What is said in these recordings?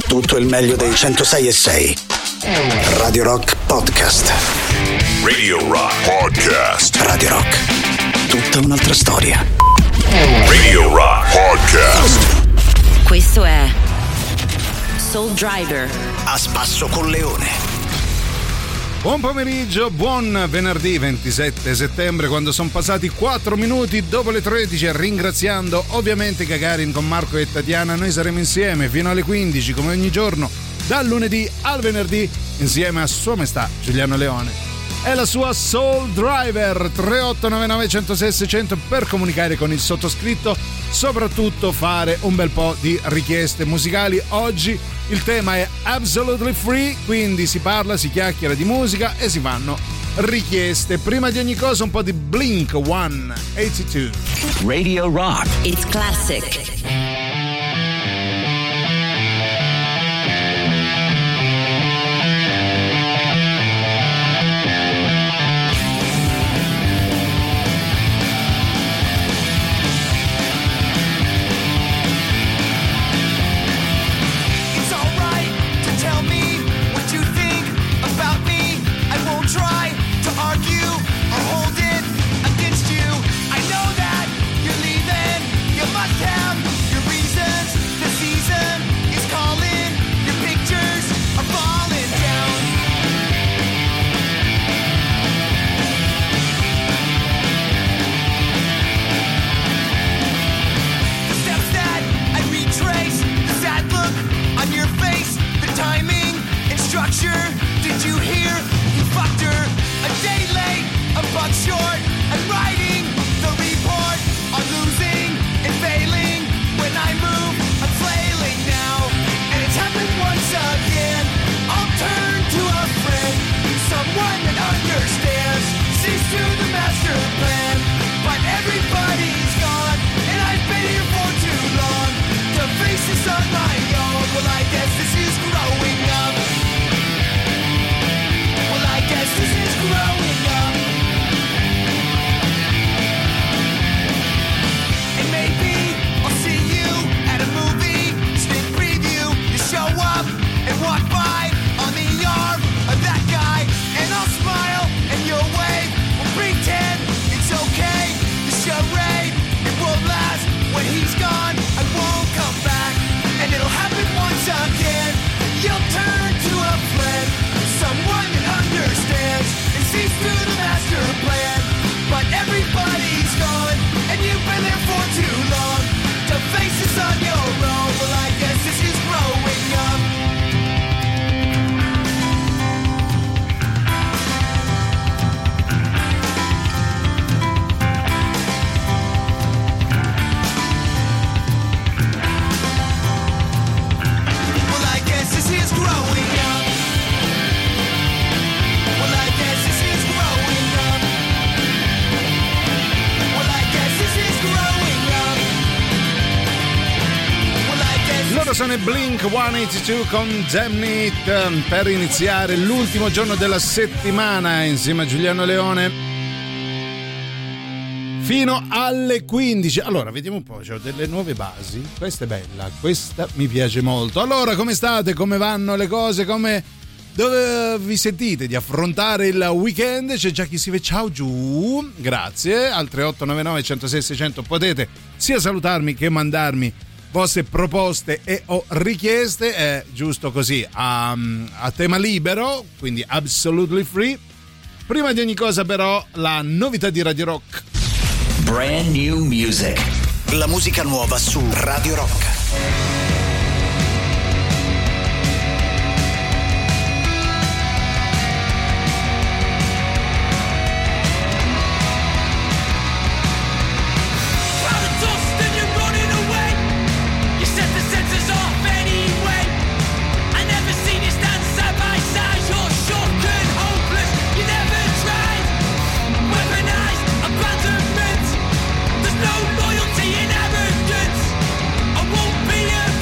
tutto il meglio dei 106.6. Radio Rock Podcast. Radio Rock Podcast. Radio Rock, tutta un'altra storia. Radio Rock Podcast. Questo è Soul Driver. A spasso con Leone. Buon pomeriggio, buon venerdì 27 settembre, quando sono passati 4 minuti dopo le 13, ringraziando ovviamente Gagarin con Marco e Tatiana. Noi saremo insieme fino alle 15 come ogni giorno, dal lunedì al venerdì, insieme a Sua Maestà Giuliano Leone e la sua Soul Driver. 3899 106 600 per comunicare con il sottoscritto, soprattutto fare un bel po' di richieste musicali. Oggi il tema è Absolutely Free, quindi si parla, si chiacchiera di musica e si fanno richieste. Prima di ogni cosa un po' di Blink 182. Radio Rock. It's classic. Did you hear? You fucked her a day late, a buck short, and writing the report on losing and failing. When I move, I'm flailing now, and it's happened once again. I'll turn to a friend, someone that understands, sees through the master plan. But everybody's gone, and I've been here for too long to face this on my own. Well, I guess this is growing up. This is growing up. And maybe I'll see you at a movie sneak preview. You show up and walk by on the arm of that guy, and I'll smile and you'll wave. We'll pretend it's okay. The charade, it won't last. When he's gone, I won't come back, and it'll happen once again. You'll turn to a friend, someone that understands and sees through the master plan. But everybody's gone, and you've been there for too long to face this on your own. Well, I guess this is growing up. Well, I guess this is growing up. Well, I guess this is growing up. Well, I guess this is growing up. Well, I guess. Loro sono i Blink 182 con Damn It, per iniziare l'ultimo giorno della settimana insieme a Giuliano Leone fino alle 15. Allora, vediamo un po', c'ho delle nuove basi. Questa è bella, questa mi piace molto. Allora, come state? Come vanno le cose? Dove vi sentite di affrontare il weekend? C'è già chi scrive ciao giù, grazie. Al 3899 106 600 potete sia salutarmi che mandarmi vostre proposte e o richieste. È giusto così, a tema libero, quindi absolutely free. Prima di ogni cosa però la novità di Radio Rock. Brand new music. La musica nuova su Radio Rock. There's no loyalty in arrogance. I won't be a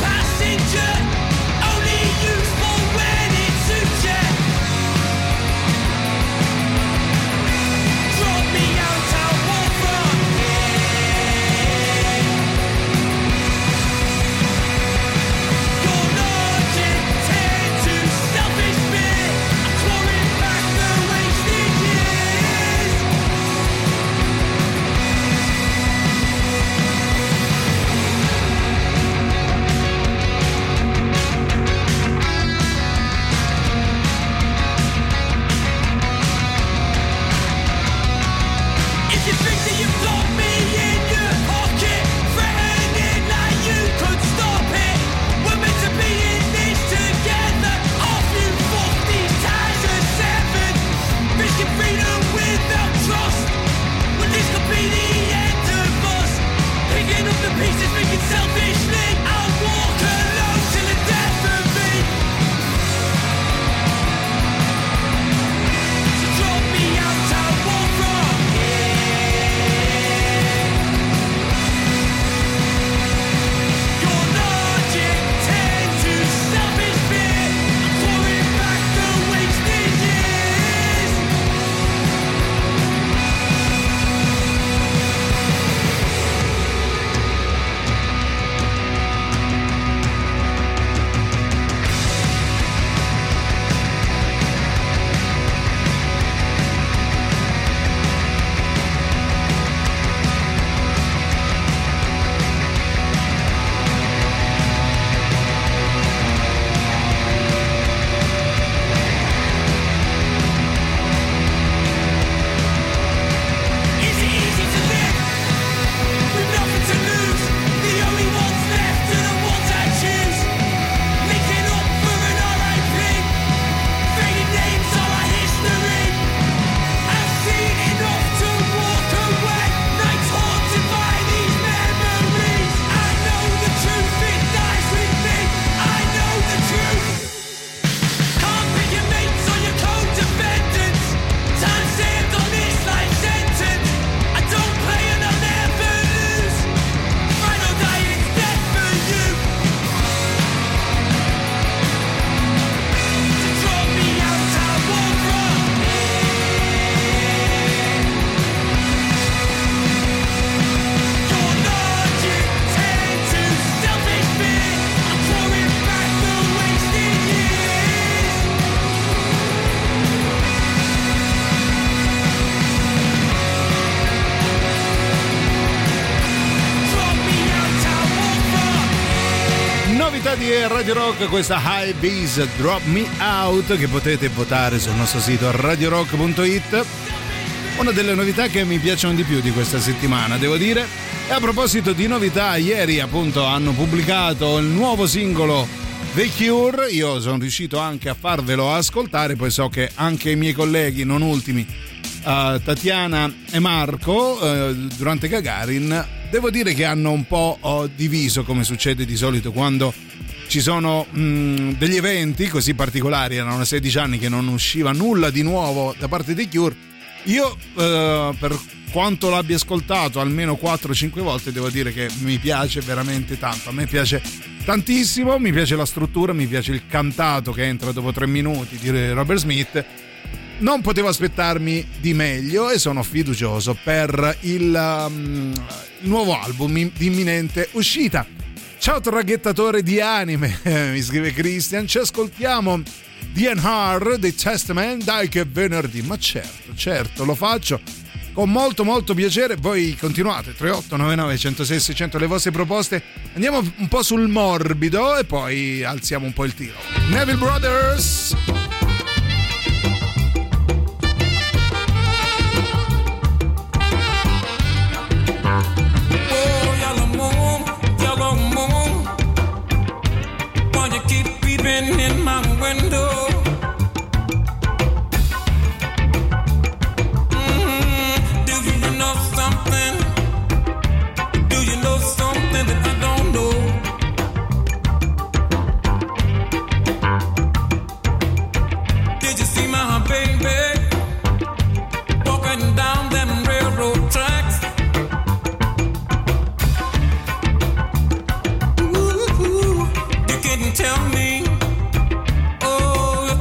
a Radio Rock questa High Bees Drop Me Out, che potete votare sul nostro sito radiorock.it. Una delle novità che mi piacciono di più di questa settimana, devo dire. E a proposito di novità, ieri appunto hanno pubblicato il nuovo singolo The Cure. Io sono riuscito anche a farvelo ascoltare, poi so che anche i miei colleghi, non ultimi Tatiana e Marco, durante Gagarin, devo dire che hanno un po' diviso, come succede di solito quando ci sono degli eventi così particolari. Erano 16 anni che non usciva nulla di nuovo da parte dei Cure. Io per quanto l'abbia ascoltato almeno 4-5 volte, devo dire che mi piace veramente tanto. A me piace tantissimo, mi piace la struttura, mi piace il cantato che entra dopo 3 minuti di Robert Smith. Non potevo aspettarmi di meglio e sono fiducioso per il nuovo album di imminente uscita. Ciao traghettatore di anime, mi scrive Christian, ci ascoltiamo DNR dei Testament, dai che venerdì. Ma certo, lo faccio con molto piacere. Voi continuate, 3899 106 600 le vostre proposte. Andiamo un po' sul morbido e poi alziamo un po' il tiro. Neville Brothers. In my window, do you know something? Do you know something that I don't know? Did you see my baby walking down them railroad tracks? Ooh, you couldn't tell me.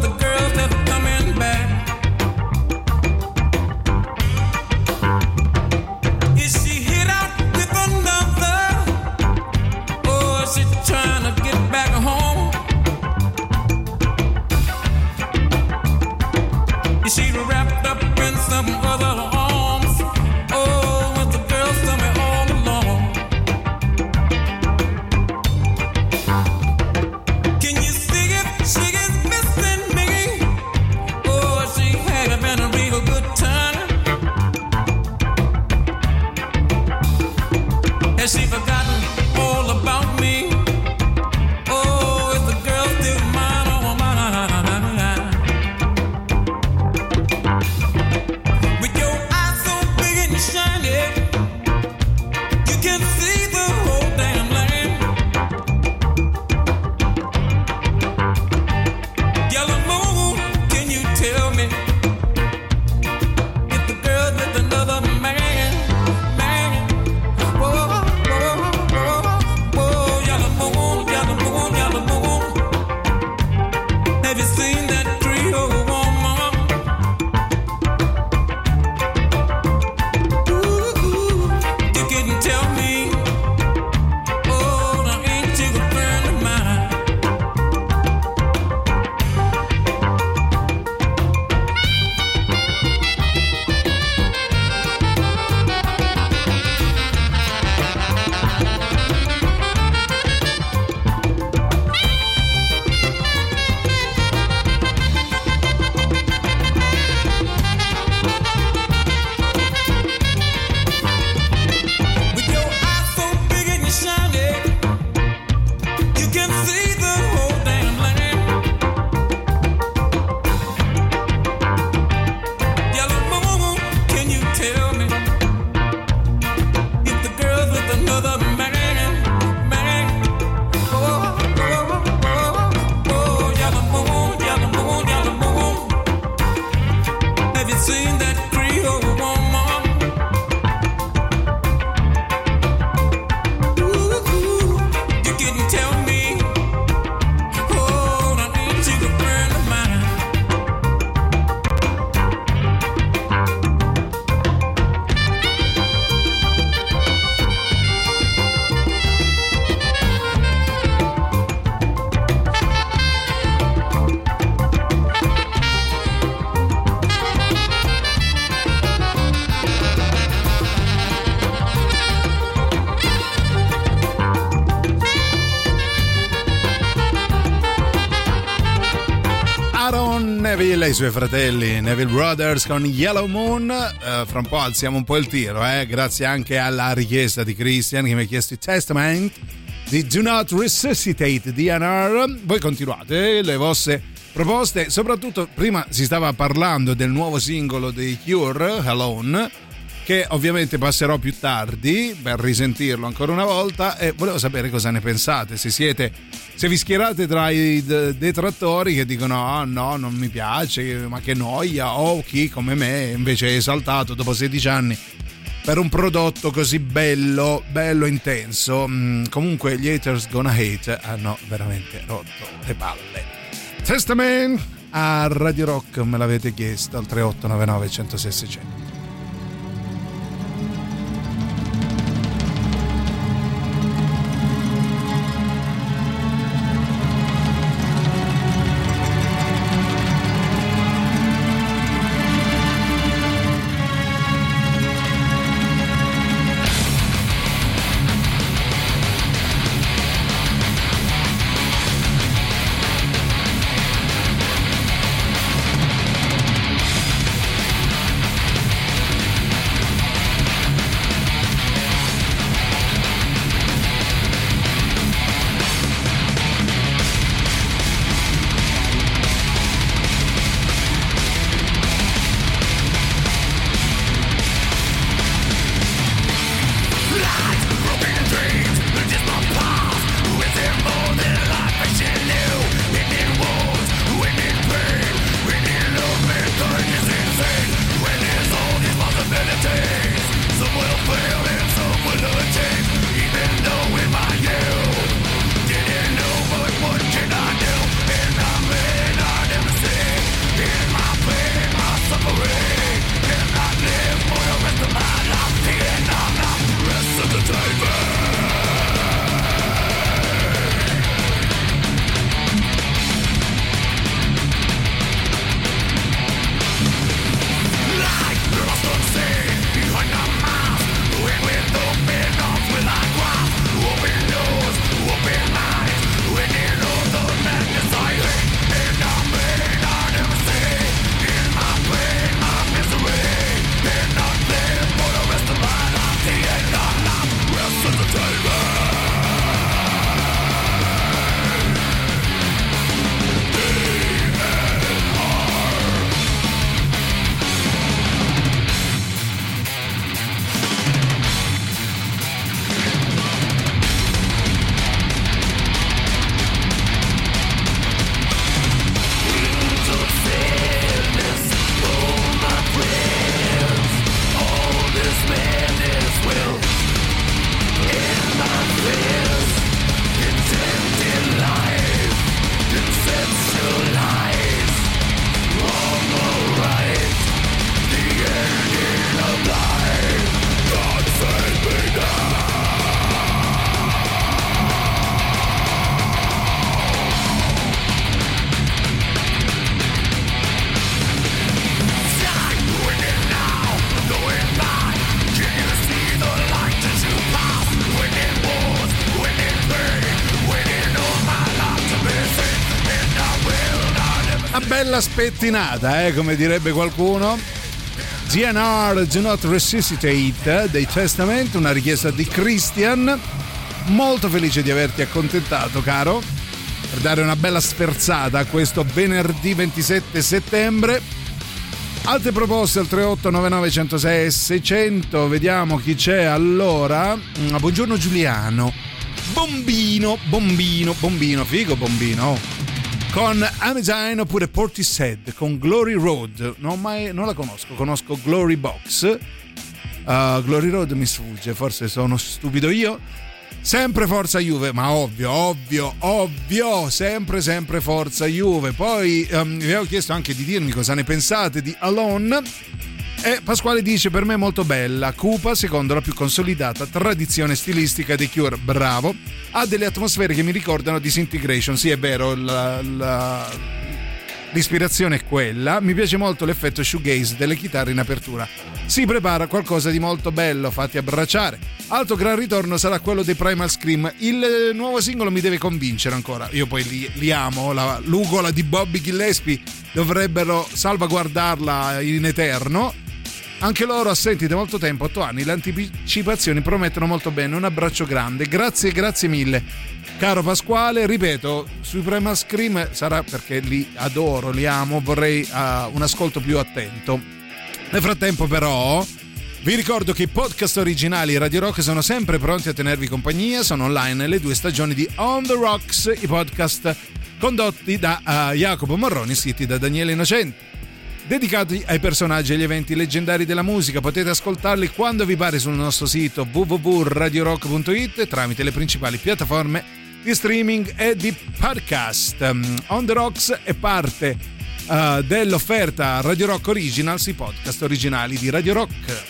Aaron Neville e i suoi fratelli Neville Brothers con Yellow Moon. Fra un po' alziamo un po' il tiro, grazie anche alla richiesta di Christian che mi ha chiesto il Testament di Do Not Resuscitate DNR. Voi continuate le vostre proposte, soprattutto prima si stava parlando del nuovo singolo dei Cure, Alone, che ovviamente passerò più tardi per risentirlo ancora una volta, e volevo sapere cosa ne pensate, se vi schierate tra i detrattori che dicono no, non mi piace, ma che noia, o chi come me invece è esaltato dopo 16 anni per un prodotto così bello intenso. Comunque gli haters gonna hate hanno veramente rotto le palle. Testament a Radio Rock, me l'avete chiesto al 3899 106 600. Bella spettinata, come direbbe qualcuno. GNR Do Not Resuscitate dei Testament, una richiesta di Christian. Molto felice di averti accontentato, caro, per dare una bella sferzata a questo venerdì 27 settembre. Altre proposte al 3899 106 600. Vediamo chi c'è allora. Buongiorno Giuliano. Bombino, figo Bombino. Con Amazine oppure Portishead con Glory Road. Non la conosco Glory Box. Glory Road mi sfugge, forse sono stupido io. Sempre forza Juve, ma ovvio, sempre forza Juve. Poi vi avevo chiesto anche di dirmi cosa ne pensate di Alone. E Pasquale dice: per me è molto bella, cupa, secondo la più consolidata tradizione stilistica dei Cure. Bravo, ha delle atmosfere che mi ricordano Disintegration. Sì, è vero, l'ispirazione è quella. Mi piace molto l'effetto shoegaze delle chitarre in apertura. Si prepara qualcosa di molto bello, fatti abbracciare. Altro gran ritorno sarà quello dei Primal Scream. Il nuovo singolo mi deve convincere ancora. Io poi li amo, l'ugola di Bobby Gillespie dovrebbero salvaguardarla in eterno. Anche loro assenti da molto tempo, 8 anni, le anticipazioni promettono molto bene. Un abbraccio grande, grazie mille caro Pasquale. Ripeto, sui Primal Scream sarà perché li adoro, li amo, vorrei un ascolto più attento. Nel frattempo però vi ricordo che i podcast originali Radio Rock sono sempre pronti a tenervi compagnia. Sono online le 2 stagioni di On The Rocks, i podcast condotti da Jacopo Morroni, scritti da Daniele Innocenti, dedicati ai personaggi e agli eventi leggendari della musica. Potete ascoltarli quando vi pare sul nostro sito www.radiorock.it tramite le principali piattaforme di streaming e di podcast. On The Rocks è parte dell'offerta Radio Rock Originals, i podcast originali di Radio Rock.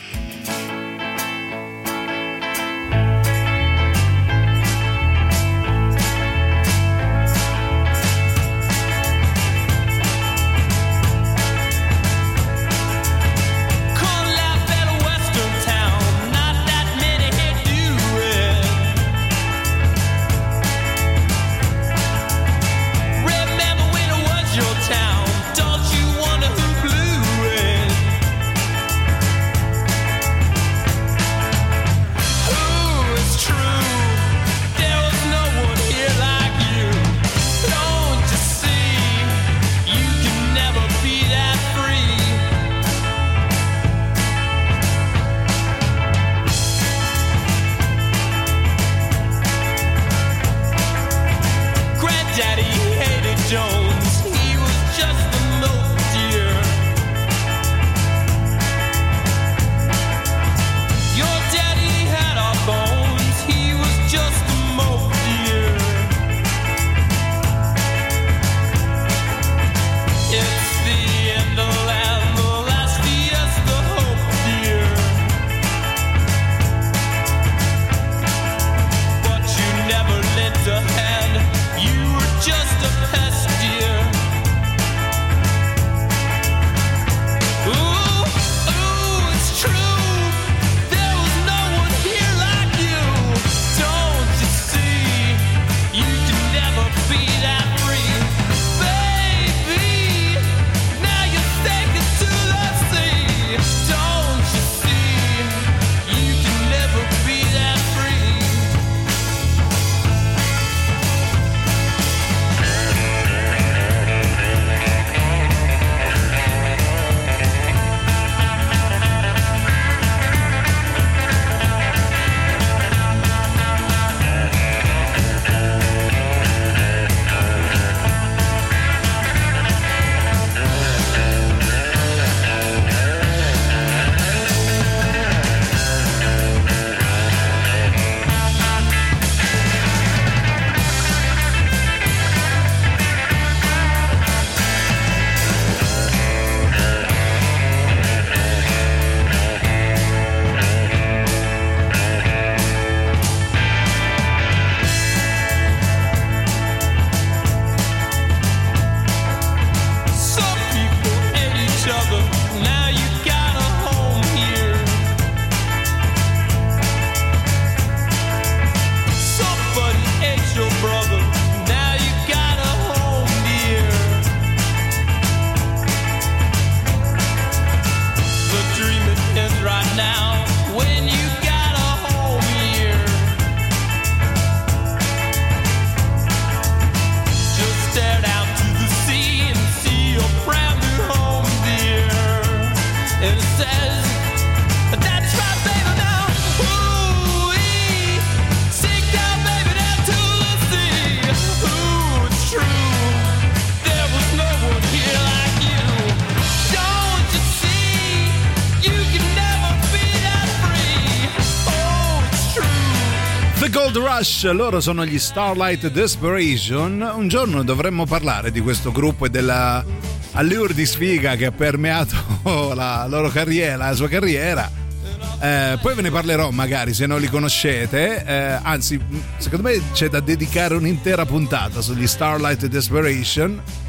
Gold Rush, loro sono gli Starlight Desperation. Un giorno dovremmo parlare di questo gruppo e della allure di sfiga che ha permeato la loro carriera, la sua carriera. Poi ve ne parlerò magari se non li conoscete, anzi secondo me c'è da dedicare un'intera puntata sugli Starlight Desperation.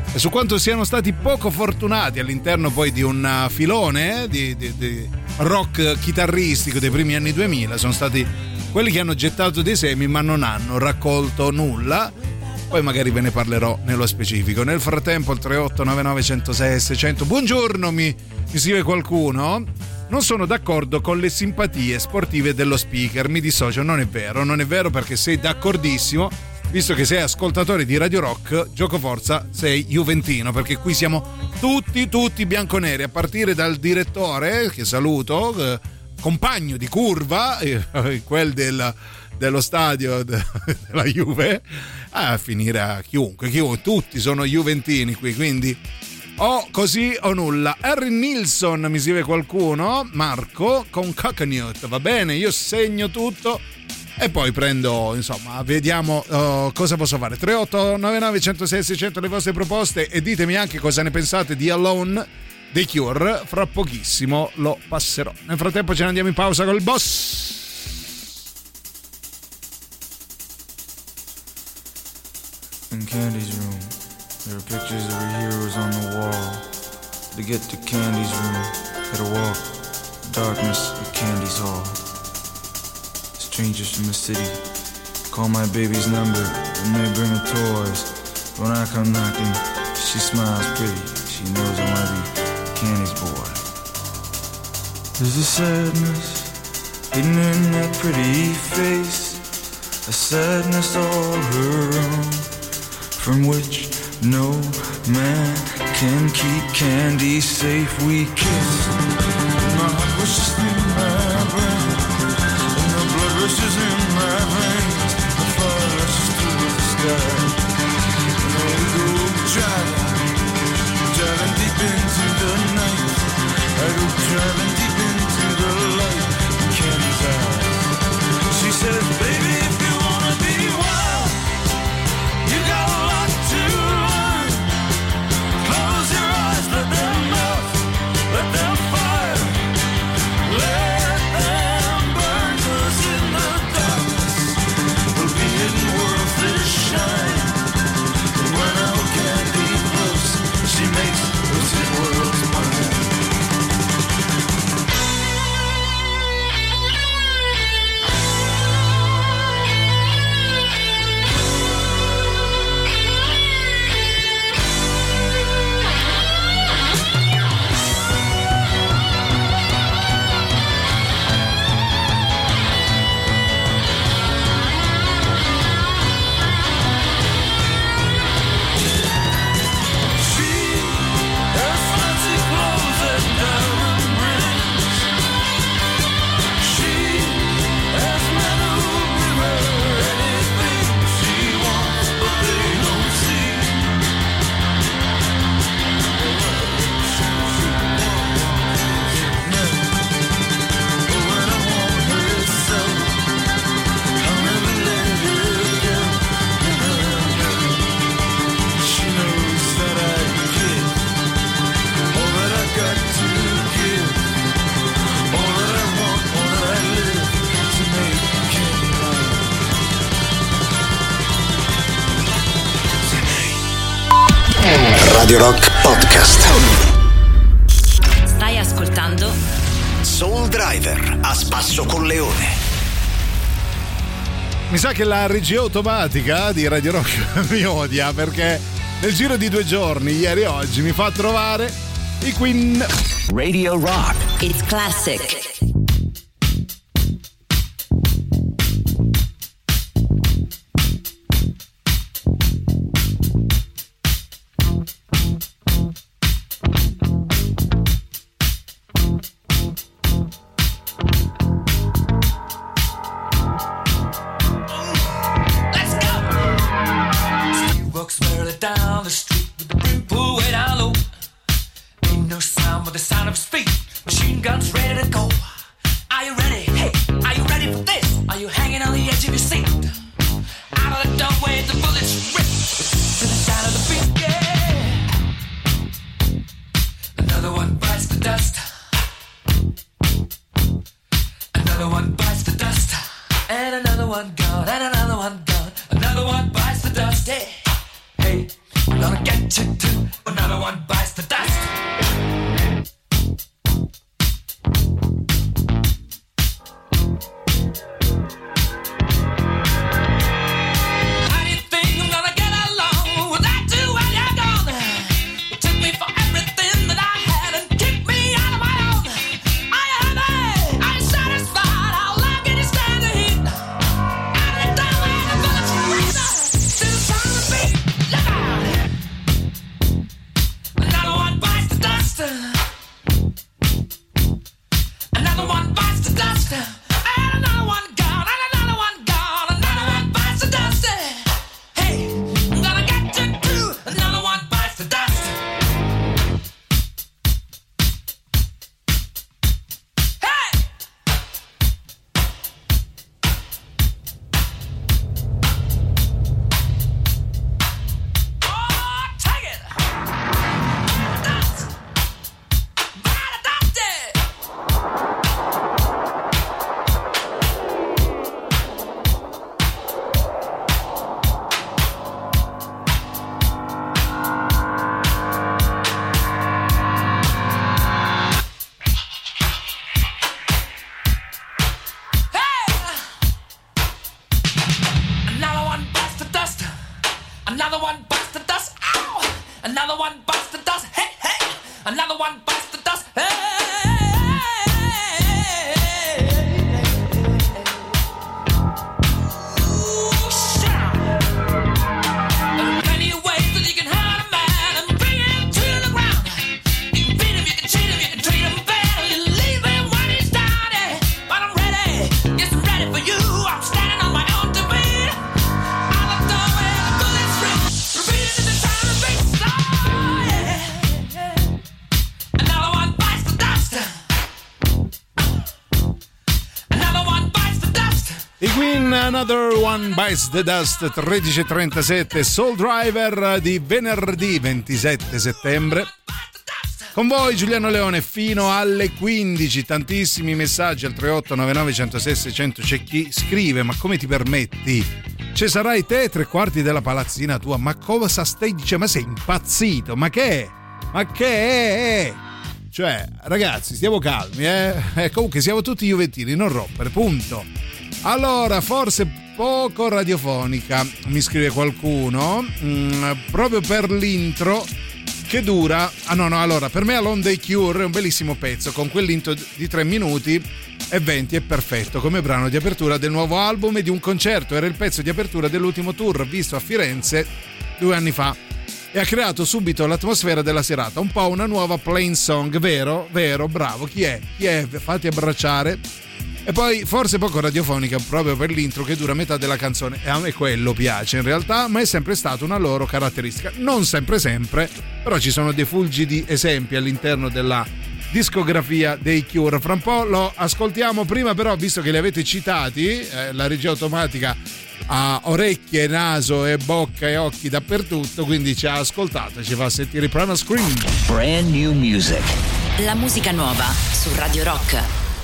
e su quanto siano stati poco fortunati all'interno poi di un filone di rock chitarristico dei primi anni 2000. Sono stati quelli che hanno gettato dei semi ma non hanno raccolto nulla. Poi magari ve ne parlerò nello specifico. Nel frattempo il 3899 106 600. Buongiorno, mi scrive qualcuno. Non sono d'accordo con le simpatie sportive dello speaker, mi dissocio. Non è vero perché sei d'accordissimo, visto che sei ascoltatore di Radio Rock, gioco forza sei juventino, perché qui siamo tutti bianconeri, a partire dal direttore, che saluto, compagno di curva, quel dello stadio della Juve, a finire a chiunque, tutti sono juventini qui, quindi o così o nulla. Harry Nilsson, mi scrive qualcuno, Marco, con Coconut, va bene, io segno tutto e poi prendo, insomma, vediamo cosa posso fare. 3899 106 600 le vostre proposte e ditemi anche cosa ne pensate di Alone dei Cure, fra pochissimo lo passerò. Nel frattempo ce ne andiamo in pausa col boss. In Candy's room, there are pictures of her heroes on the wall. To get to Candy's room, gotta walk darkness at Candy's hall. Strangers from the city call my baby's number and they bring her toys. When I come knocking, she smiles pretty. She knows I wanna be Candy's boy. There's a sadness hidden in that pretty face, a sadness all her own, from which no man can keep Candy safe. We kissed, my heart was just in my brain, and the blood rushes in my veins, the fire rushes through the sky, and we go driving deep into the night. I go driving deep into the light in Candy's eyes. She says, baby, if you wanna be wild, you got a lot to learn. Close your eyes, let them melt, let them fire, let them burn. 'Cause in the darkness will be hidden worlds that shine. And when I hold Candy close, she makes those hidden worlds mine. Radio Rock Podcast. Stai ascoltando Soul Driver a spasso con Leone. Mi sa che la regia automatica di Radio Rock mi odia, perché nel giro di 2 giorni, ieri e oggi, mi fa trovare i Queen. Radio Rock. It's Classic. Gonna get you too. Another one bites the dust. Another One Bites the Dust, 13:37, Soul Driver di venerdì 27 settembre. Con voi Giuliano Leone fino alle 15, tantissimi messaggi al 3899 106 600. C'è chi scrive: ma come ti permetti? Ci sarai te 3/4 della palazzina tua, ma cosa stai dicendo? Ma sei impazzito? Ma che è? Ma che è? Cioè, ragazzi, stiamo calmi, comunque siamo tutti juventini, non rompere, punto. Allora, forse poco radiofonica, mi scrive qualcuno, proprio per l'intro che dura. Allora, per me Alone dei Cure è un bellissimo pezzo, con quell'intro di 3 minuti e 20 è perfetto come brano di apertura del nuovo album e di un concerto. Era il pezzo di apertura dell'ultimo tour visto a Firenze 2 anni fa e ha creato subito l'atmosfera della serata, un po' una nuova Plain Song, vero, bravo. Chi è? Fatti abbracciare. E poi forse poco radiofonica proprio per l'intro che dura metà della canzone, e a me quello piace in realtà, ma è sempre stata una loro caratteristica. Non sempre, però ci sono dei fulgidi esempi all'interno della discografia dei Cure. Fra un po' lo ascoltiamo, prima però, visto che li avete citati, la regia automatica ha orecchie, naso e bocca e occhi dappertutto, quindi ci ha ascoltato, ci fa sentire i Primal Scream. Brand new music. La musica nuova su Radio Rock.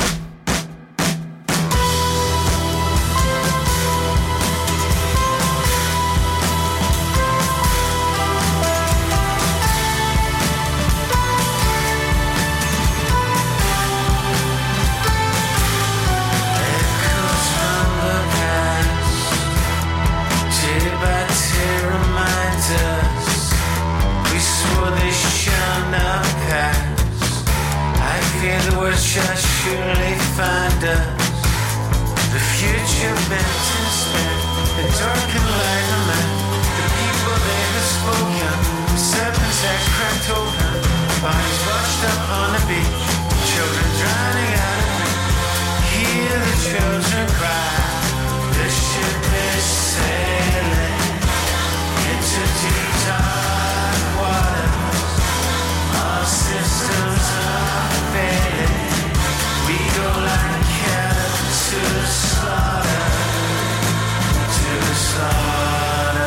Shall surely find us. The future bent and spent, the dark and light of man. The people they have spoken, the serpents that cracked open. Bodies washed up on the beach, children drowning out of reach. Hear the children cry. The ship is sailing into deep dark waters. All systems are failing. We go like cattle to the slaughter, to the slaughter.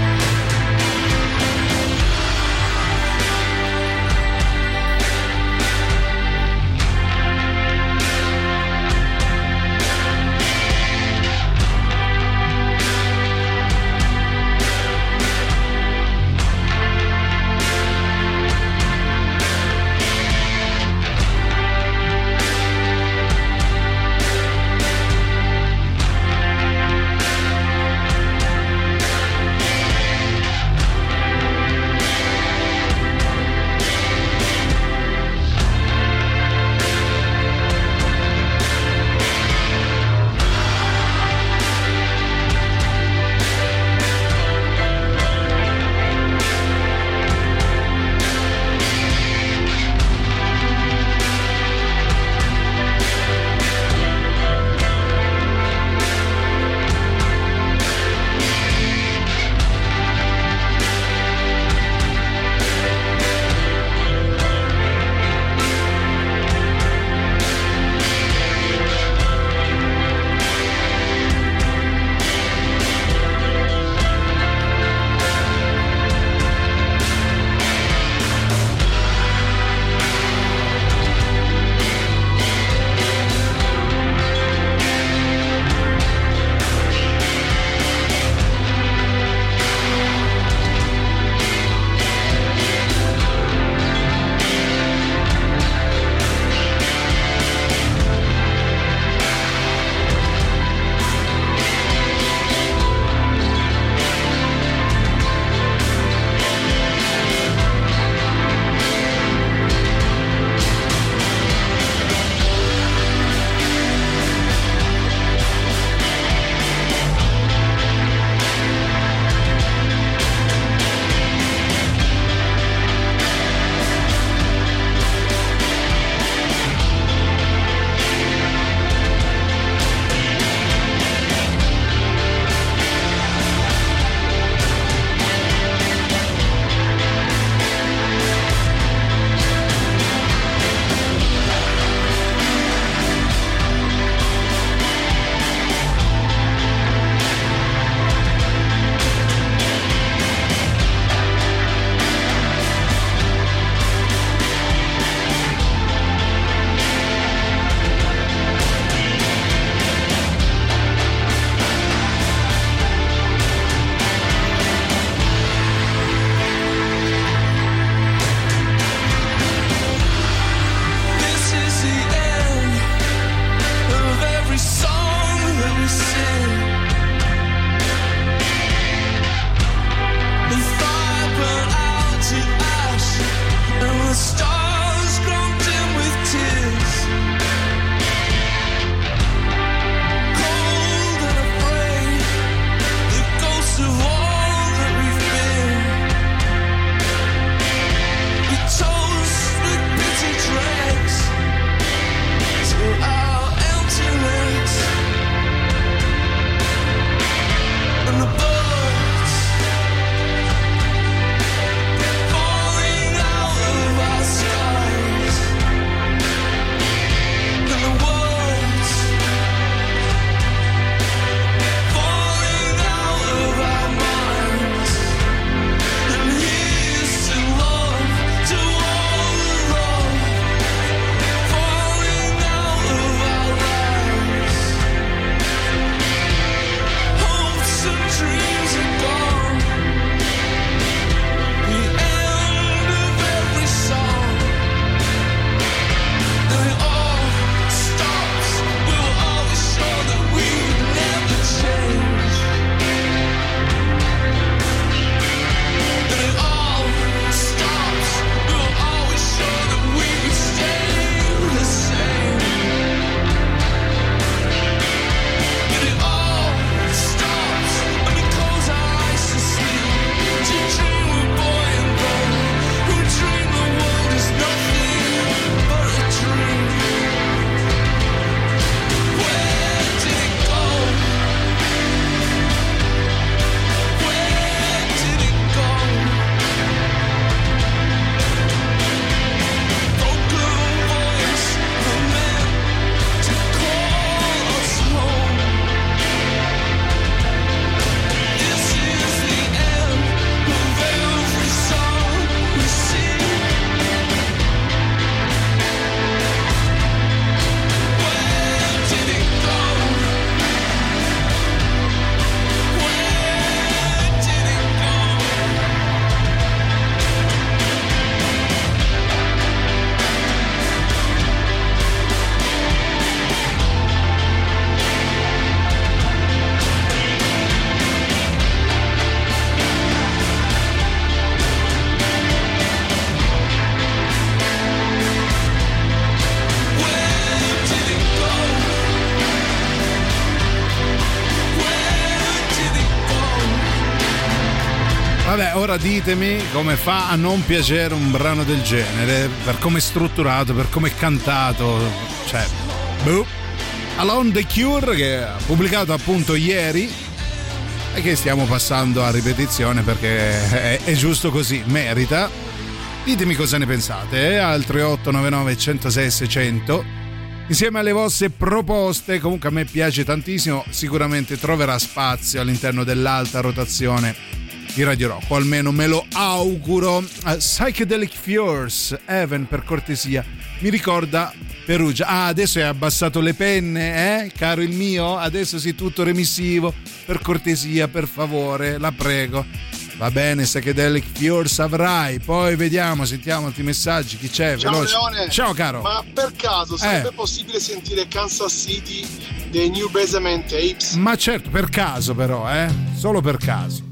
ora ditemi come fa a non piacere un brano del genere, per come è strutturato, per come è cantato, cioè, boh. Alone The Cure, che ha pubblicato appunto ieri e che stiamo passando a ripetizione perché è giusto così, merita. Ditemi cosa ne pensate, al 3899 106 600 insieme alle vostre proposte. Comunque a me piace tantissimo, sicuramente troverà spazio all'interno dell'alta rotazione di Radio Rock, o almeno me lo auguro. Psychedelic Furs, Heaven, per cortesia, mi ricorda Perugia. Adesso hai abbassato le penne, caro il mio? Adesso sei tutto remissivo, per cortesia, per favore, la prego. Va bene, Psychedelic Furs avrai, poi vediamo, sentiamo altri messaggi, chi c'è? Ciao veloce. Leone. Ciao caro. Ma per caso sarebbe possibile sentire Kansas City dei New Basement Tapes? Ma certo, per caso però, solo per caso.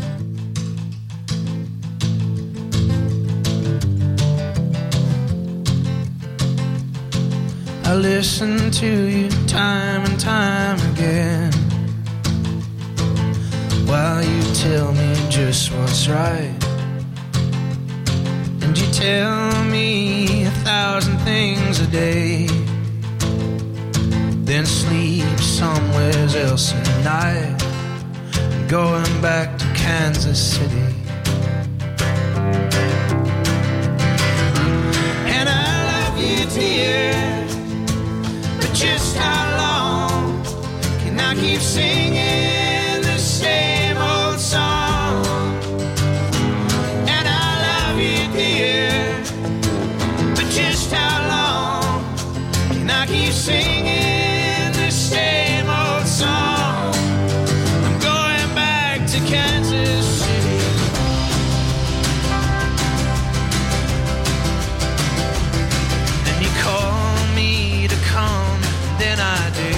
I listen to you time and time again, while you tell me just what's right. And you tell me 1,000 things a day, then sleep somewhere else at night, going back to Kansas City. And I love you, dear, but just how long can I keep singing the same old song? And I love you, dear, but just how long can I keep singing the same old song? I'm going back to Kansas City. And you call me to come, then I do.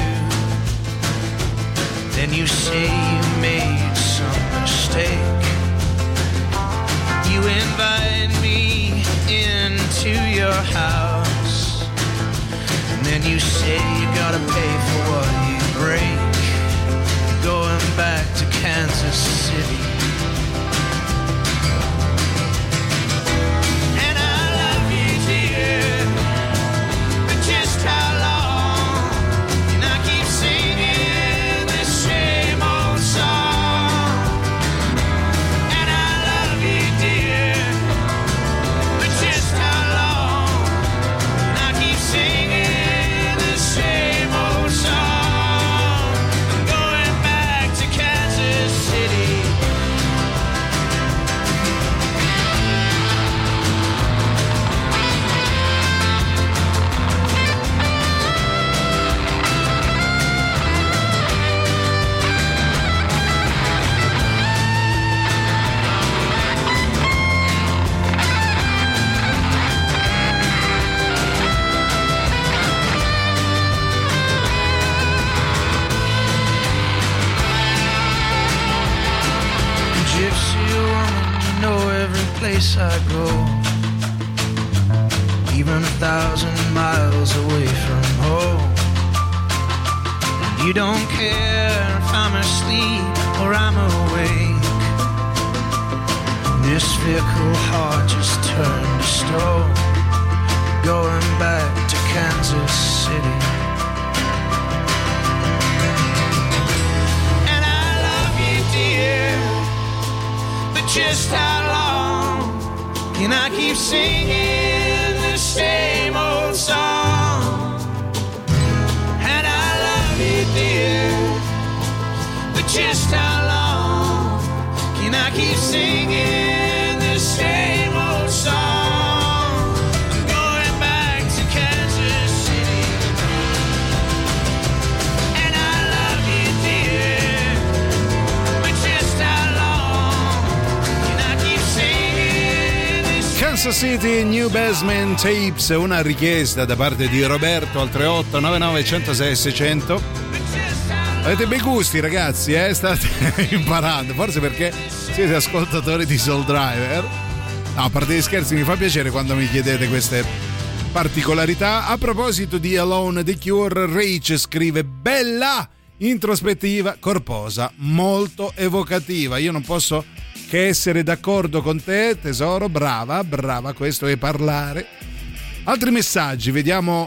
Then you say you made some mistake. You invite me into your house, and then you say you gotta pay for what you break. Going back to Kansas City. And I love you, dear, but just how long can I keep singing the same old song? And I love you, dear, but just how long can I keep singing the same old song? I'm going back to Kansas City. Gypsy woman, you know every place I go, even 1,000 miles away from home. And you don't care if I'm asleep or I'm awake. This fickle heart just turned to stone, going back to Kansas City. And I love you, dear, but just how long can I keep singing the same old song? And I love you, dear, but just how long can I keep singing the same old song? I'm going back to Kansas City. And I love you, dear, but just how long can I keep singing this? Kansas City New Basement Tapes, una richiesta da parte di Roberto al 3899 106 600. Avete bei gusti, ragazzi, state imparando, forse perché siete ascoltatori di Soul Driver. No, a parte gli scherzi, mi fa piacere quando mi chiedete queste particolarità. A proposito di Alone The Cure, Rach scrive: bella, introspettiva, corposa, molto evocativa. Io non posso che essere d'accordo con te, tesoro, brava, questo è parlare. Altri messaggi, vediamo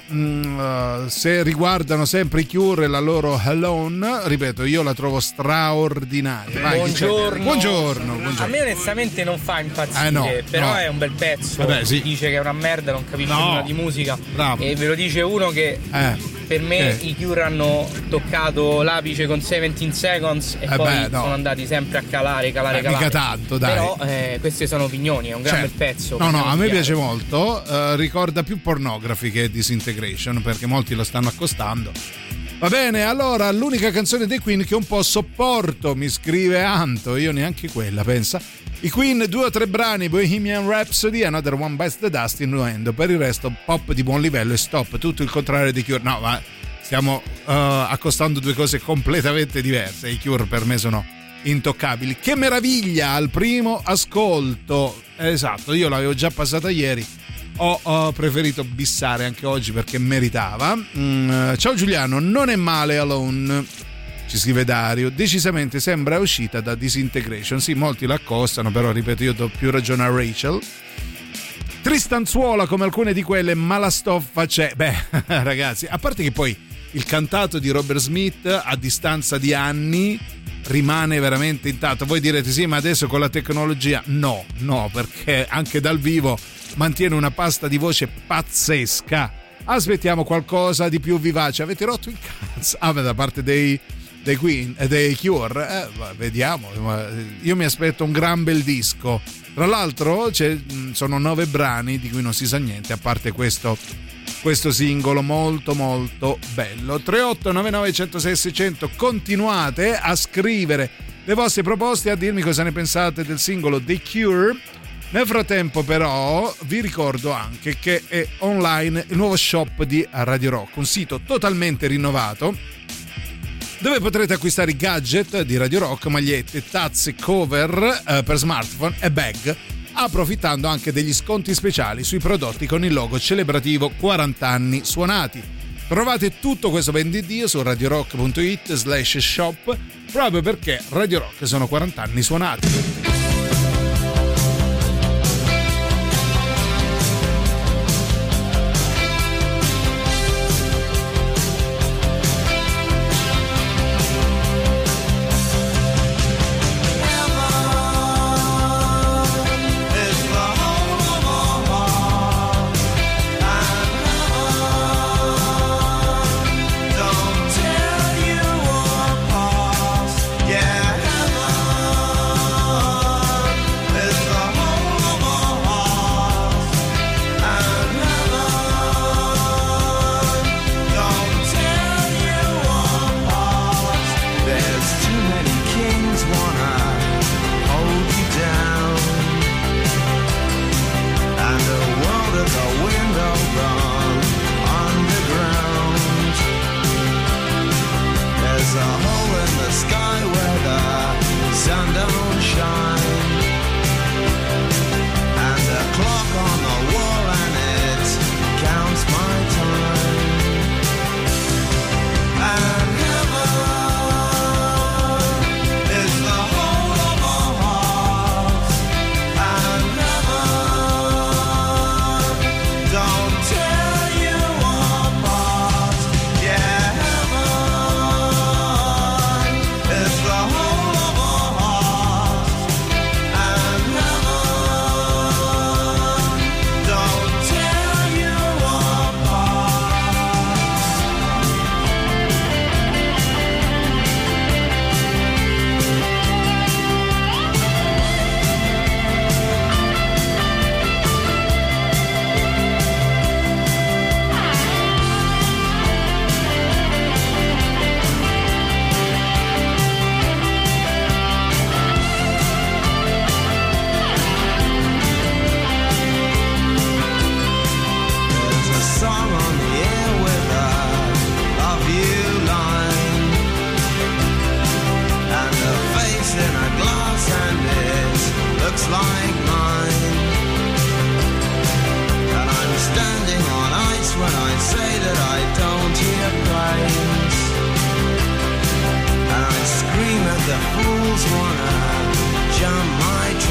se riguardano sempre i Cure e la loro Alone. Ripeto, io la trovo straordinaria. Vai, buongiorno. A me onestamente non fa impazzire, no, però no. È un bel pezzo. Vabbè, sì. Dice che è una merda, non capisce nulla di musica. Bravo. E ve lo dice uno che per me i Cure hanno toccato l'apice con 17 Seconds e poi sono andati sempre a calare. Mica tanto, dai. Però queste sono opinioni, è un gran bel pezzo. No, a me piace molto, ricorda più Pornography che Disintegration, perché molti lo stanno accostando. Va bene, allora l'unica canzone dei Queen che un po' sopporto, mi scrive Anto, io neanche quella, pensa. I Queen, 2 o 3 brani, Bohemian Rhapsody, Another One Bites the Dust, Innuendo. Per il resto pop di buon livello e stop, tutto il contrario di Cure. No, ma stiamo accostando due cose completamente diverse. I Cure per me sono intoccabili. Che meraviglia al primo ascolto. Esatto, io l'avevo già passata ieri. Ho preferito bissare anche oggi perché meritava. Ciao Giuliano, non è male Alone, ci scrive Dario, decisamente sembra uscita da Disintegration. Sì, molti la accostano, però ripeto, io do più ragione a Rachel. Tristanzuola come alcune di quelle, ma la stoffa c'è. Beh, ragazzi, a parte che poi il cantato di Robert Smith a distanza di anni rimane veramente intatto. Voi direte sì, ma adesso con la tecnologia no, perché anche dal vivo mantiene una pasta di voce pazzesca. Aspettiamo qualcosa di più vivace. Avete rotto il cazzo? Da parte dei Queen e dei Cure, vediamo. Io mi aspetto un gran bel disco. Tra l'altro sono 9 brani di cui non si sa niente, a parte questo singolo molto molto bello. 3899 106 600. Continuate a scrivere le vostre proposte, a dirmi cosa ne pensate del singolo The Cure. Nel frattempo però vi ricordo anche che è online il nuovo shop di Radio Rock, un sito totalmente rinnovato dove potrete acquistare i gadget di Radio Rock, magliette, tazze, cover per smartphone e bag, approfittando anche degli sconti speciali sui prodotti con il logo celebrativo 40 anni suonati. Trovate tutto questo ben di Dio su radiorock.it/shop, proprio perché Radio Rock sono 40 anni suonati. The fools wanna jump my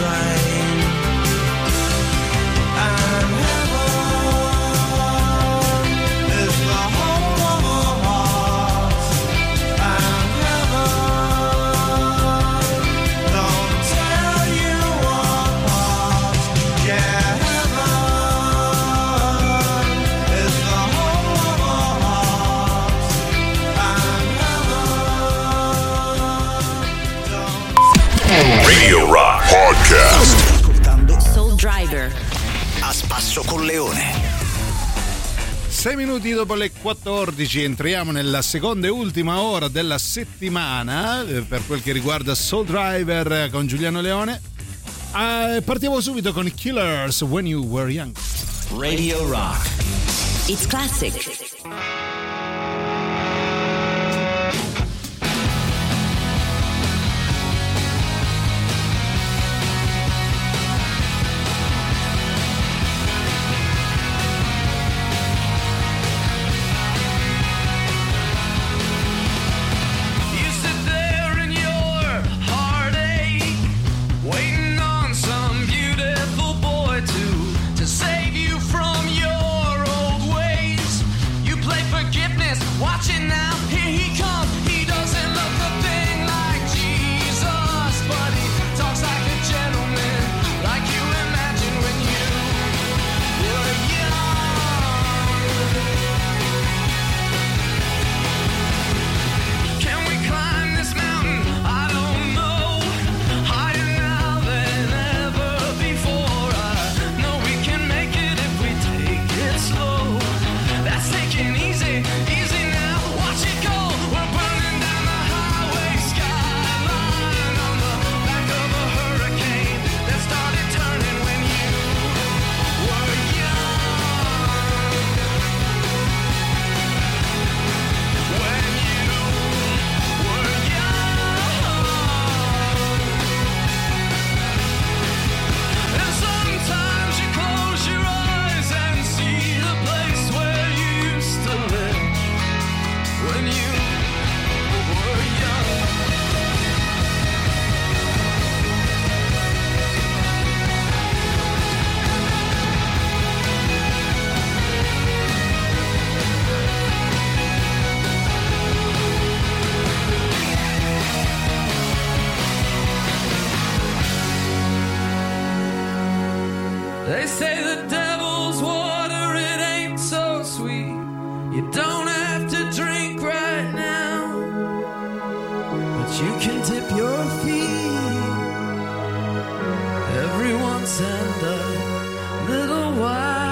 Driver. A spasso con Leone. 6 minuti dopo le 14 entriamo nella seconda e ultima ora della settimana per quel che riguarda Soul Driver con Giuliano Leone. Partiamo subito con Killers, When You Were Young. Radio Rock. It's classic. Watching now, here he comes. He doesn't look a thing like Jesus, but he talks like a gentleman, like you imagine when you were young. Can we climb this mountain? I don't know. Higher now than ever before. I know we can make it if we take it slow. That's taking easy. They say the devil's water, it ain't so sweet. You don't have to drink right now, but you can dip your feet every once and a little while.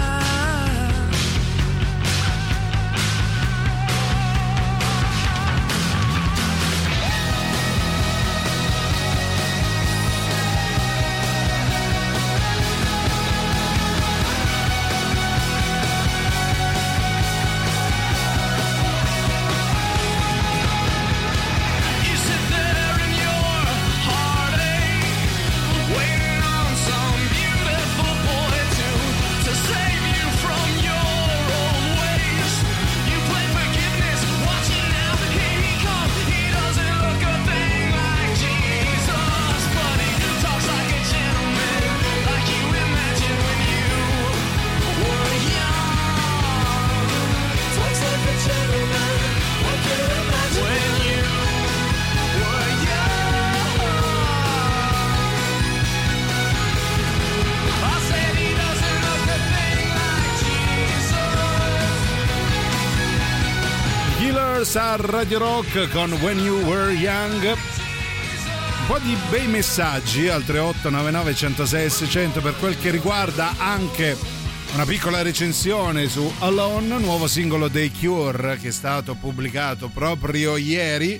A Radio Rock con When You Were Young. Un po' di bei messaggi al 3899 106 600 per quel che riguarda anche una piccola recensione su Alone, nuovo singolo dei Cure che è stato pubblicato proprio ieri.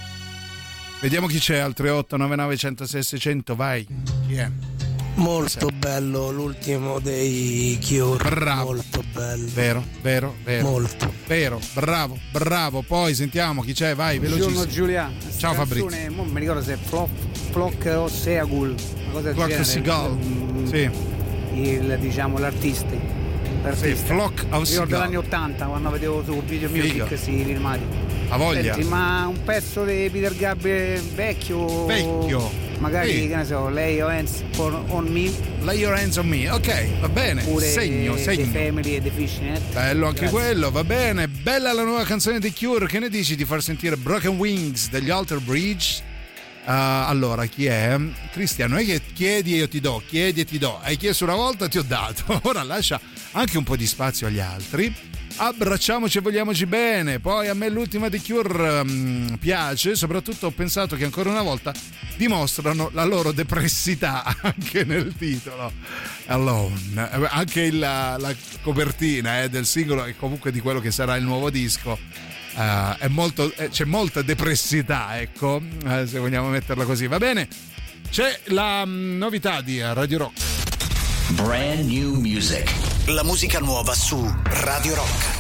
Vediamo chi c'è al 3899 106 600. Vai, chi è? Molto bello l'ultimo dei Cure. Bravo. Molto bello. Vero. Molto. Vero, bravo. Poi sentiamo chi c'è, vai, velocissimo. Buongiorno Giulia. Ciao Fabrizio. Non mi ricordo se è Flock o Seagul, una cosa del genere. Seagull. Sì. Diciamo l'artista. Sì, Flock of Seagull. Ricordo degli 80 quando vedevo su Video Music questi filmati. A voglia. Senti, ma un pezzo di Peter Gabriel vecchio. Magari, sì. Che ne so, Lay Your Hands on Me. Lay Your Hands on Me, ok, va bene. Pure segno. The Family e The Fishnet. Bello anche quello, va bene. Bella la nuova canzone di Cure. Che ne dici di far sentire Broken Wings degli Alter Bridge? Allora, chi è? Cristiano, non è che chiedi e io ti do, chiedi e ti do. Hai chiesto una volta, ti ho dato. Ora lascia anche un po' di spazio agli altri. Abbracciamoci e vogliamoci bene. Poi a me l'ultima di Cure piace, soprattutto ho pensato che ancora una volta dimostrano la loro depressità anche nel titolo Alone. Anche la copertina del singolo e comunque di quello che sarà il nuovo disco è molto, c'è molta depressità, ecco, se vogliamo metterla così. Va bene, c'è la novità di Radio Rock. Brand new music. La musica nuova su Radio Rock.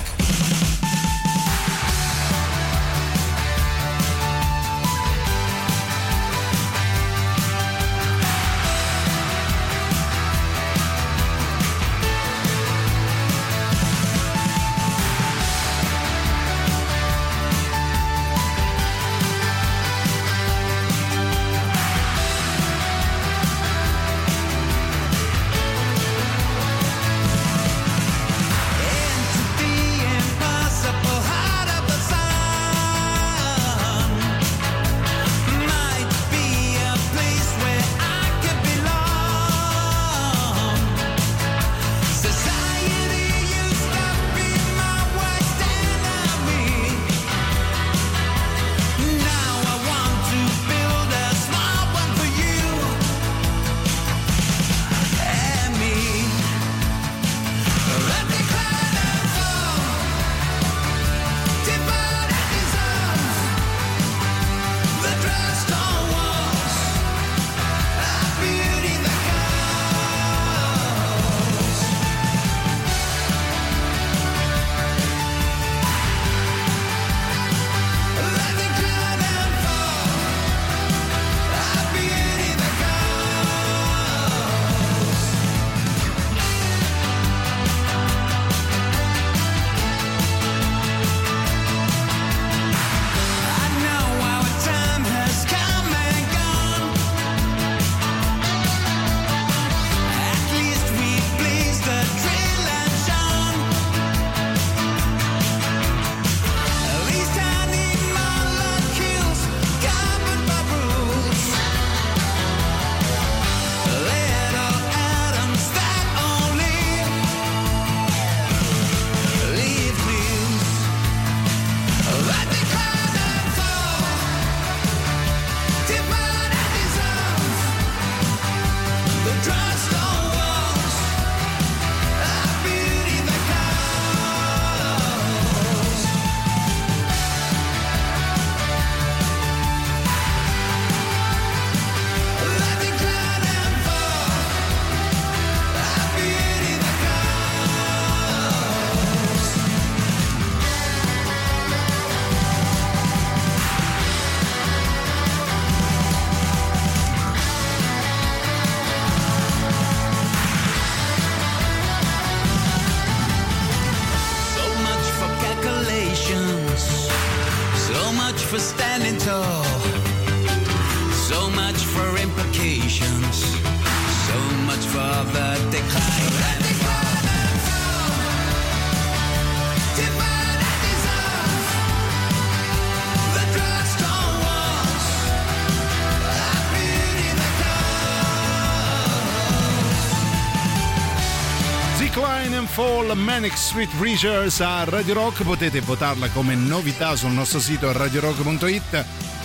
Manic Street Preachers a Radio Rock. Potete votarla come novità sul nostro sito radiorock.it.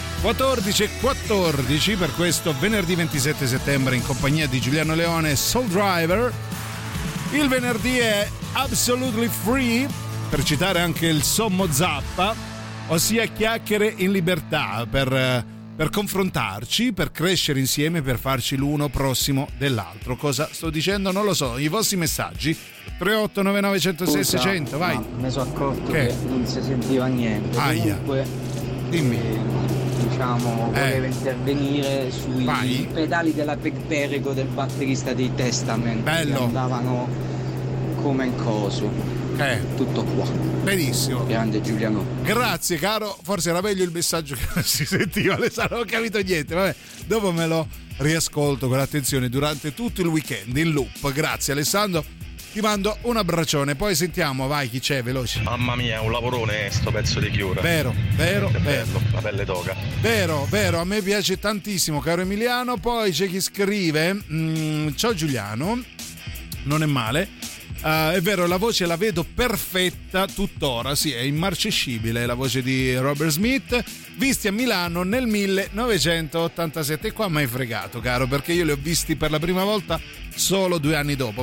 14:14 per questo venerdì 27 settembre in compagnia di Giuliano Leone e Soul Driver. Il venerdì è Absolutely Free, per citare anche il Sommo Zappa, ossia chiacchiere in libertà per confrontarci, per crescere insieme, per farci l'uno prossimo dell'altro. Cosa sto dicendo? Non lo so. I vostri messaggi 3899 106 600, vai. Mi sono accorto che non si sentiva niente. Comunque, dimmi. Diciamo, voleva intervenire sui pedali della Perego del batterista dei Testament. Bello. Che andavano come in coso. Tutto qua. Benissimo. Grande Giuliano. Grazie caro, forse era meglio il messaggio che non si sentiva, non ho capito niente. Vabbè, dopo me lo riascolto con attenzione durante tutto il weekend in loop. Grazie Alessandro. ti mando un abbraccione, poi sentiamo, vai, chi c'è, veloce. Mamma mia, un lavorone sto pezzo di Cure. Vero, vero. La pelle d'oca. Vero, a me piace tantissimo, caro Emiliano. Poi c'è chi scrive, ciao Giuliano, non è male. È vero, la voce la vedo perfetta tuttora, sì, è immarcescibile la voce di Robert Smith, visti a Milano nel 1987. E qua mi hai fregato, caro, perché io li ho visti per la prima volta solo 2 anni dopo,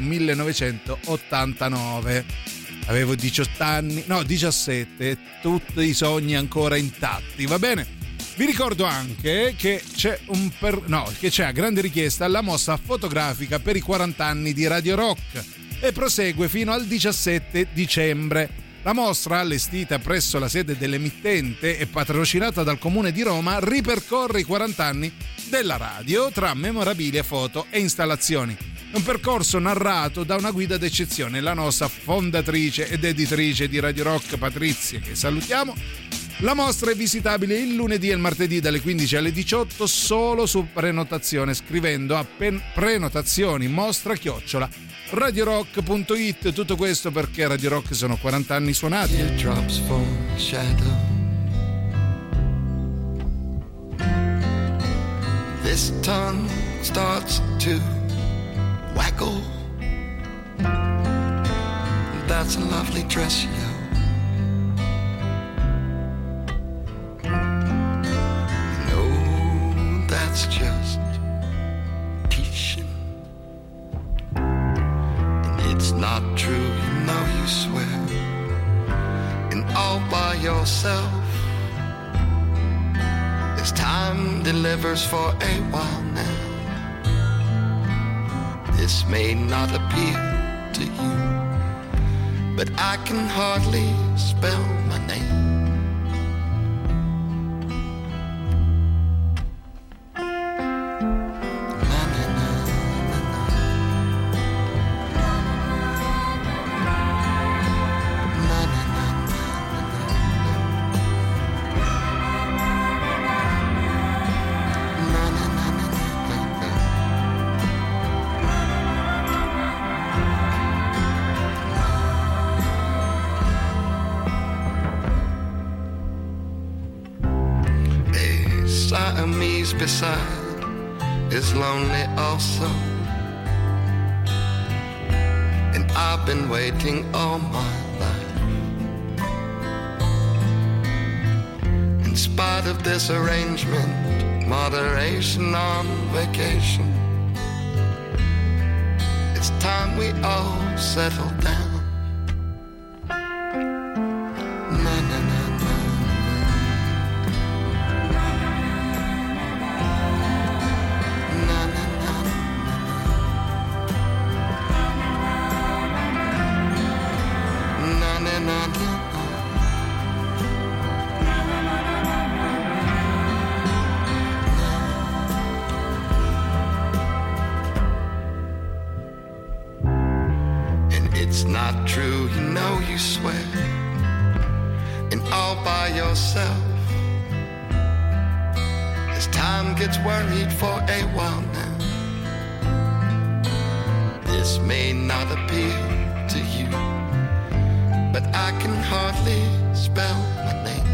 1989. Avevo 18 anni, no, 17, tutti i sogni ancora intatti, va bene? Vi ricordo anche che c'è che c'è a grande richiesta la mostra fotografica per i 40 anni di Radio Rock e prosegue fino al 17 dicembre. La mostra, allestita presso la sede dell'emittente e patrocinata dal Comune di Roma, ripercorre i 40 anni della radio tra memorabilia, foto e installazioni. Un percorso narrato da una guida d'eccezione, la nostra fondatrice ed editrice di Radio Rock, Patrizia, che salutiamo. La mostra è visitabile il lunedì e il martedì dalle 15 alle 18 solo su prenotazione, scrivendo a prenotazioni mostra@radiorock.it. Tutto questo perché Radio Rock sono 40 anni suonati. Drops for shadow. This tongue starts to waggle. That's a lovely dress, yo. No, that's just teaching. And it's not true, you know, you swear. And all by yourself. As time delivers for a while now. This may not appeal to you, but I can hardly spell my name. Siamese beside is lonely also, and I've been waiting all my life. In spite of this arrangement, moderation on vacation, it's time we all settle down. It's not true, you know, you swear, and all by yourself. As time gets worried for a while now, this may not appeal to you, but I can hardly spell my name.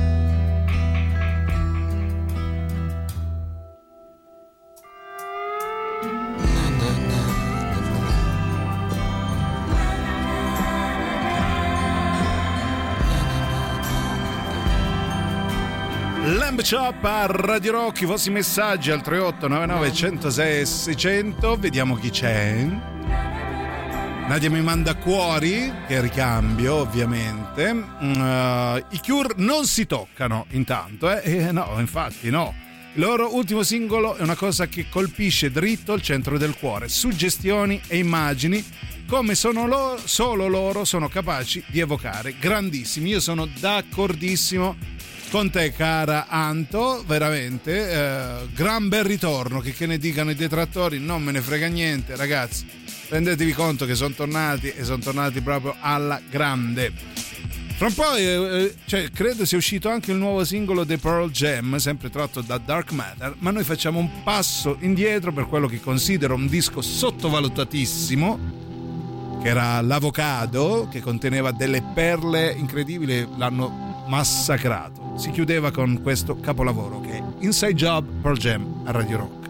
Lamb Chop a Radio Rock, i vostri messaggi al 3899 106 600. Vediamo chi c'è. Nadia mi manda cuori, che ricambio ovviamente. I Cure non si toccano intanto, no, infatti no. Il loro ultimo singolo è una cosa che colpisce dritto al centro del cuore, suggestioni e immagini come solo loro sono capaci di evocare. Grandissimi, io sono d'accordissimo con te, cara Anto, veramente gran bel ritorno, che ne dicano i detrattori non me ne frega niente, ragazzi, rendetevi conto che sono tornati e sono tornati proprio alla grande. Fra un po' credo sia uscito anche il nuovo singolo dei Pearl Jam, sempre tratto da Dark Matter, ma noi facciamo un passo indietro per quello che considero un disco sottovalutatissimo, che era l'Avocado, che conteneva delle perle incredibili, l'hanno massacrato. Si chiudeva con questo capolavoro che è Inside Job, Pearl Jam a Radio Rock.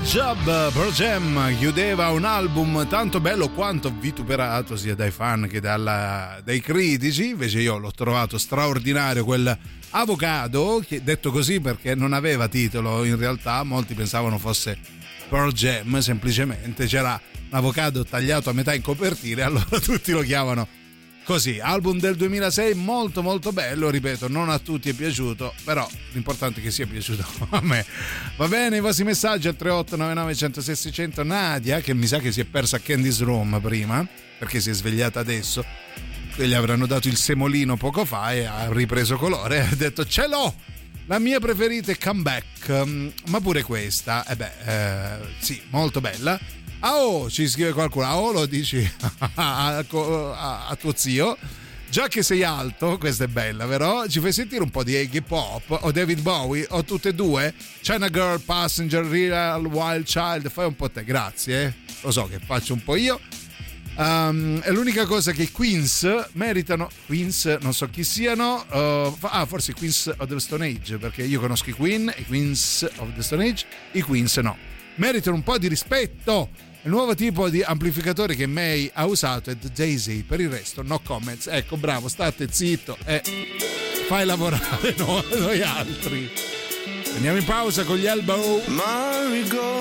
Job. Pearl Jam chiudeva un album tanto bello quanto vituperato sia dai fan che dai critici. Invece io l'ho trovato straordinario quel Avocado, che detto così perché non aveva titolo in realtà, molti pensavano fosse Pearl Jam, semplicemente c'era un avocado tagliato a metà in copertina, allora tutti lo chiamano così. Album del 2006 molto molto bello, ripeto, non a tutti è piaciuto, però l'importante è che sia piaciuto a me. Va bene, i vostri messaggi al 3899 106 600. Nadia, che mi sa che si è persa a Candy's Room prima perché si è svegliata adesso, gli avranno dato il semolino poco fa e ha ripreso colore, ha detto ce l'ho, la mia preferita è Comeback, ma pure questa sì, molto bella. Oh, ci scrive qualcuno. Oh, lo dici a tuo zio. Già che sei alto, questa è bella, però ci fai sentire un po' di Iggy Pop o David Bowie o tutte e due? China Girl, Passenger, Real Wild Child. Fai un po' te, grazie. Lo so che faccio un po' io. È l'unica cosa che i Queens meritano. Queens, non so chi siano. Forse i Queens of the Stone Age, perché io conosco i Queen, i Queens of the Stone Age. I Queens no. Meritano un po' di rispetto. Il nuovo tipo di amplificatore che May ha usato è The Daisy, per il resto no comments. Ecco, bravo, state zitto e fai lavorare noi altri. Andiamo in pausa con gli Elbow. Marigo,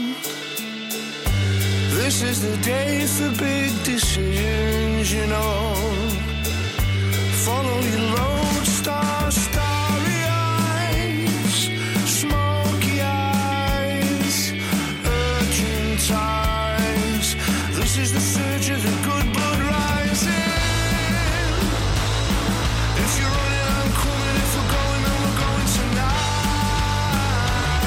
this is the day for big decisions, you know. Follow your lodestar, starry eyes, smoky eyes, urgent eyes. This is the surge of the good blood rising. If you're running, I'm coming. If we're going, then we're going tonight.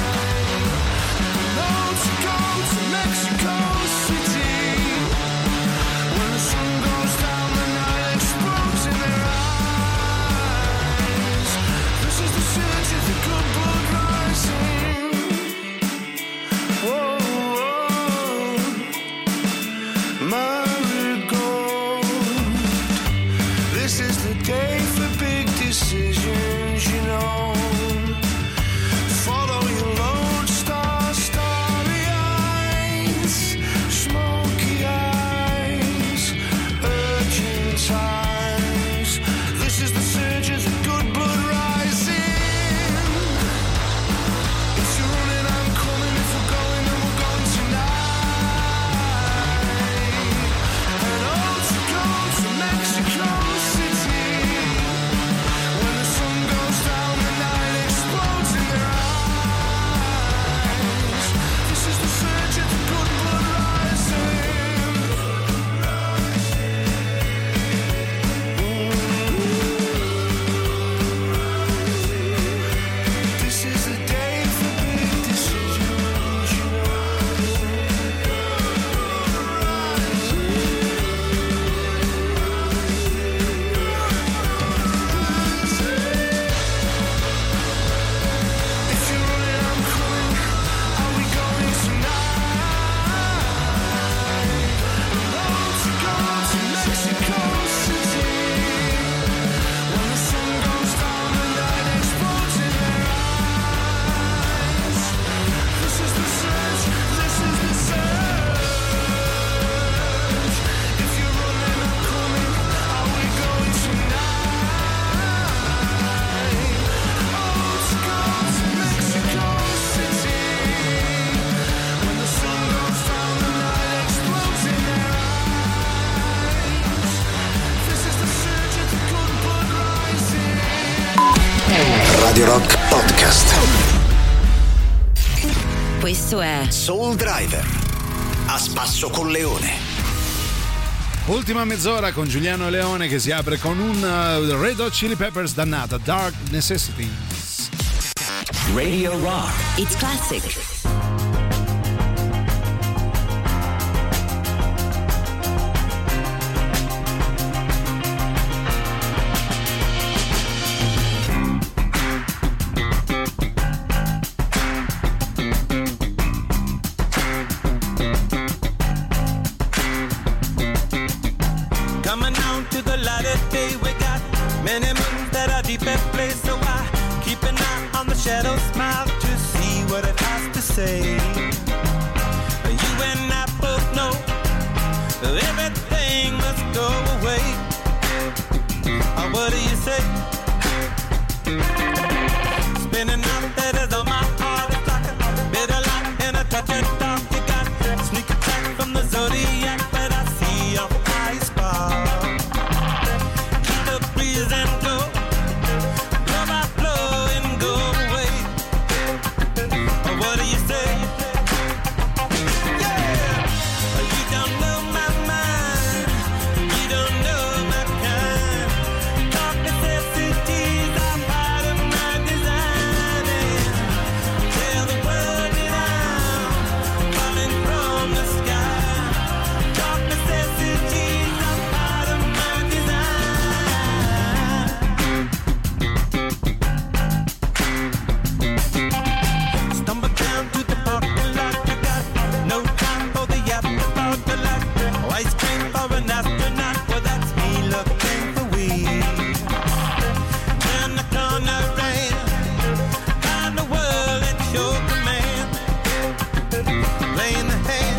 To go to Mexico City. When the sun goes down, the night explodes in their eyes. This is the surge of the good blood rising. Whoa. Marigold, this is the day for big decisions, you know. Follow your lodestar, starry eyes, smoky eyes, urgent eyes. This is the surge of the good blood rising. If you're running, I'm coming. If we're going, then we're going tonight. Mexico City. When the sun goes down, the night explodes in their eyes. This is the surge of the good blood rising. This is the day for big decisions, you know. Radio Rock Podcast. Questo è Soul Driver, a spasso con Leone. Ultima mezz'ora con Giuliano Leone che si apre con un Red Hot Chili Peppers dannata, Dark Necessities. Radio Rock. It's classic. Shadow smile to see what it has to say. everything must go away. What do you say? Spinning out letters on my heart, it's like a bitter light and a touch of dark. You got sneak attack from the zodiac, but I see your eyes spark. Keep the breeze and go, blow by blow and go away. What do you say? Yeah, you don't know my mind, you don't know my kind. Dark necessities are part of my design. Tell the world that I'm falling from the sky. Dark necessities are part of my design. Stumble down to the parking lot. You got no time for the afterthought. The light, ice cream for an astronaut. Well, that's me looking for weed. Turn the corner and find the world at your command. Playing the hand.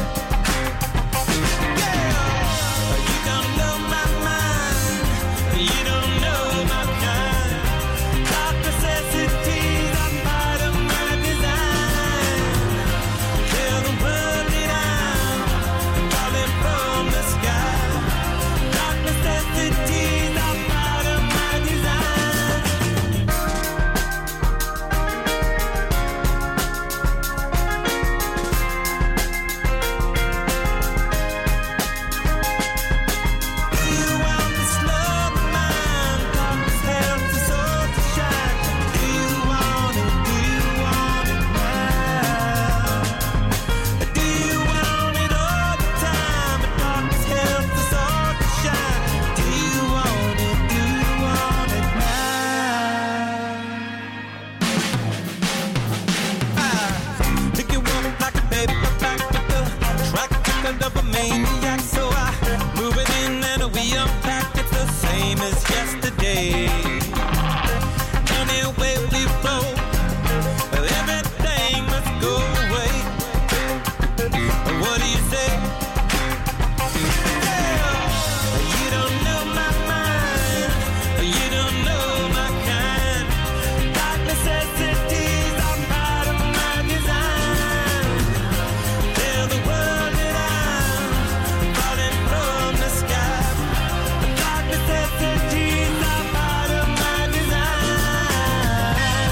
Yeah, you don't know my mind, you don't know my kind. Dark necessities are part of my design. Tell the world that I'm falling from the sky. Dark necessities are part of my design. Do you want this love of mine? Darkness helps us all to shine. Do you want it? Do you want it now? Do you want it all the time? But darkness helps us all to shine. Do you want it? Do you want it now? Pick you up like a paperback with the track record of a maniac. So I move it in and we unpack. It's the same as yesterday. Anyway we roll, everything must go away. What do you say? Yeah, you don't know my mind, you don't know my kind. Dark necessities are part of my design. Tell the world that I'm falling from the sky. Dark necessities are part of my design.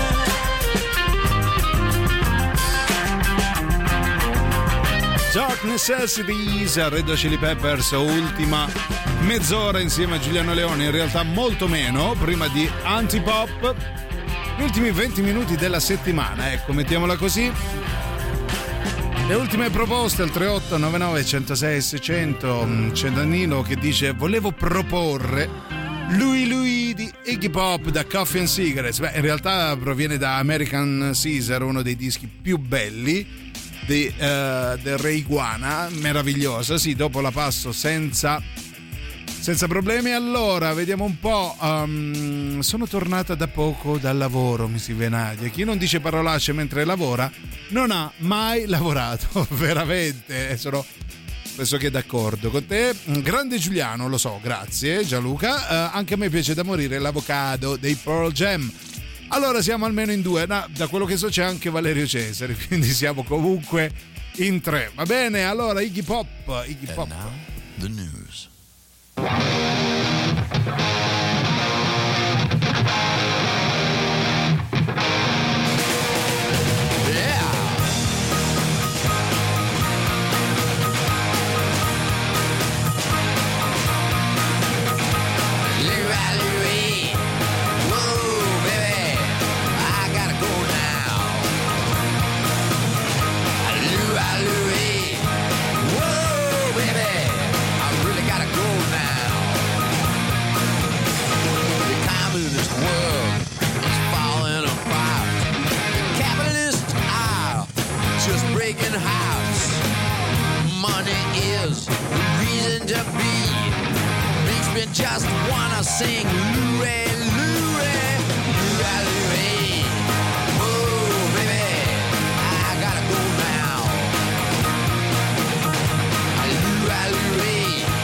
Dark Necessities, Red Hot Chili Peppers, ultima mezz'ora insieme a Giuliano Leone, in realtà molto meno, prima di Antipop, gli ultimi 20 minuti della settimana, ecco, mettiamola così. Le ultime proposte al 3899 106 600, c'è Danilo che dice: volevo proporre Lui di Iggy Pop da Coffee and Cigarettes. Beh, in realtà proviene da American Caesar, uno dei dischi più belli del Re Iguana, meravigliosa. Sì, dopo la passo senza problemi. Allora, vediamo un po'. Sono tornata da poco dal lavoro, mi scrive Nadia. Chi non dice parolacce mentre lavora non ha mai lavorato. Veramente, sono pressoché d'accordo con te. Grande Giuliano, lo so, grazie Gianluca. Anche a me piace da morire l'avocado dei Pearl Jam. Allora siamo almeno in due, no, da quello che so c'è anche Valerio Cesare, quindi siamo comunque in tre. Va bene, allora Iggy Pop. And now, the news. Just wanna sing Louie, Louie, Louie, Louie. Oh, baby, I gotta go now. Louie, Louie.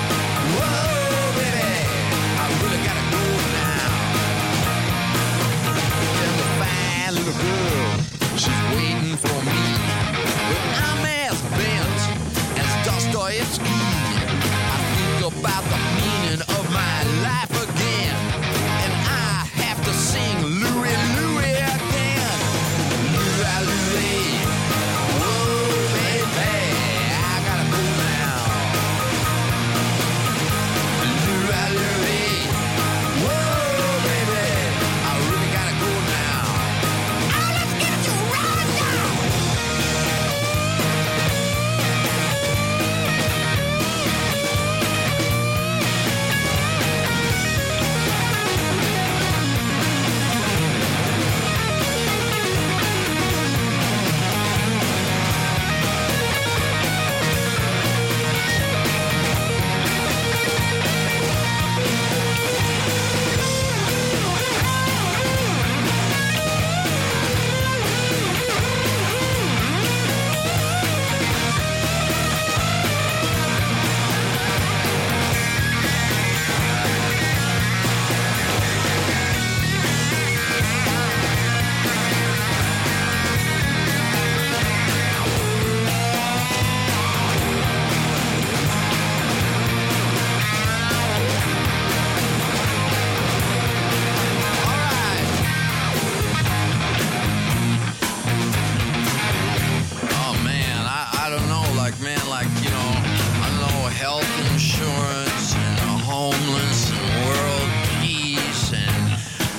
health insurance and a homeless and world peace and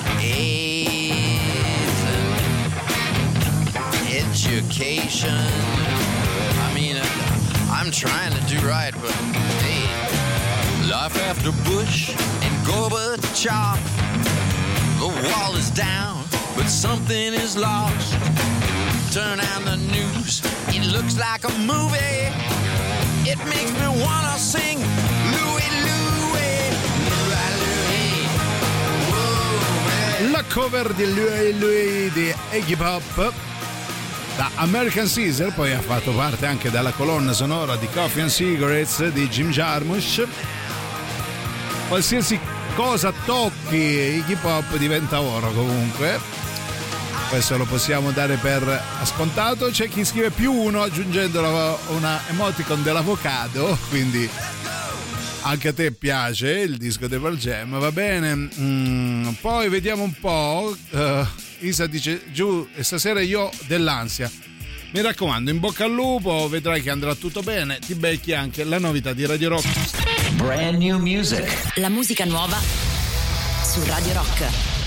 AIDS and education. I mean, I'm trying to do right, but hey, life after Bush and Gorbachev. The wall is down, but something is lost. Turn on the news, it looks like a movie. It makes me wanna sing Louie, Louie, Louie, Louie. La cover di Louie di Iggy Pop da American Caesar, poi ha fatto parte anche dalla colonna sonora di Coffee and Cigarettes di Jim Jarmusch. Qualsiasi cosa tocchi Iggy Pop diventa oro comunque, questo lo possiamo dare per scontato. C'è chi scrive +1 aggiungendo una emoticon dell'avocado, quindi anche a te piace il disco dei Pearl Jam, va bene. Poi vediamo un po'. Isa dice: giù, stasera io ho dell'ansia. Mi raccomando, in bocca al lupo, vedrai che andrà tutto bene. Ti becchi anche la novità di Radio Rock. Brand new music. La musica nuova su Radio Rock.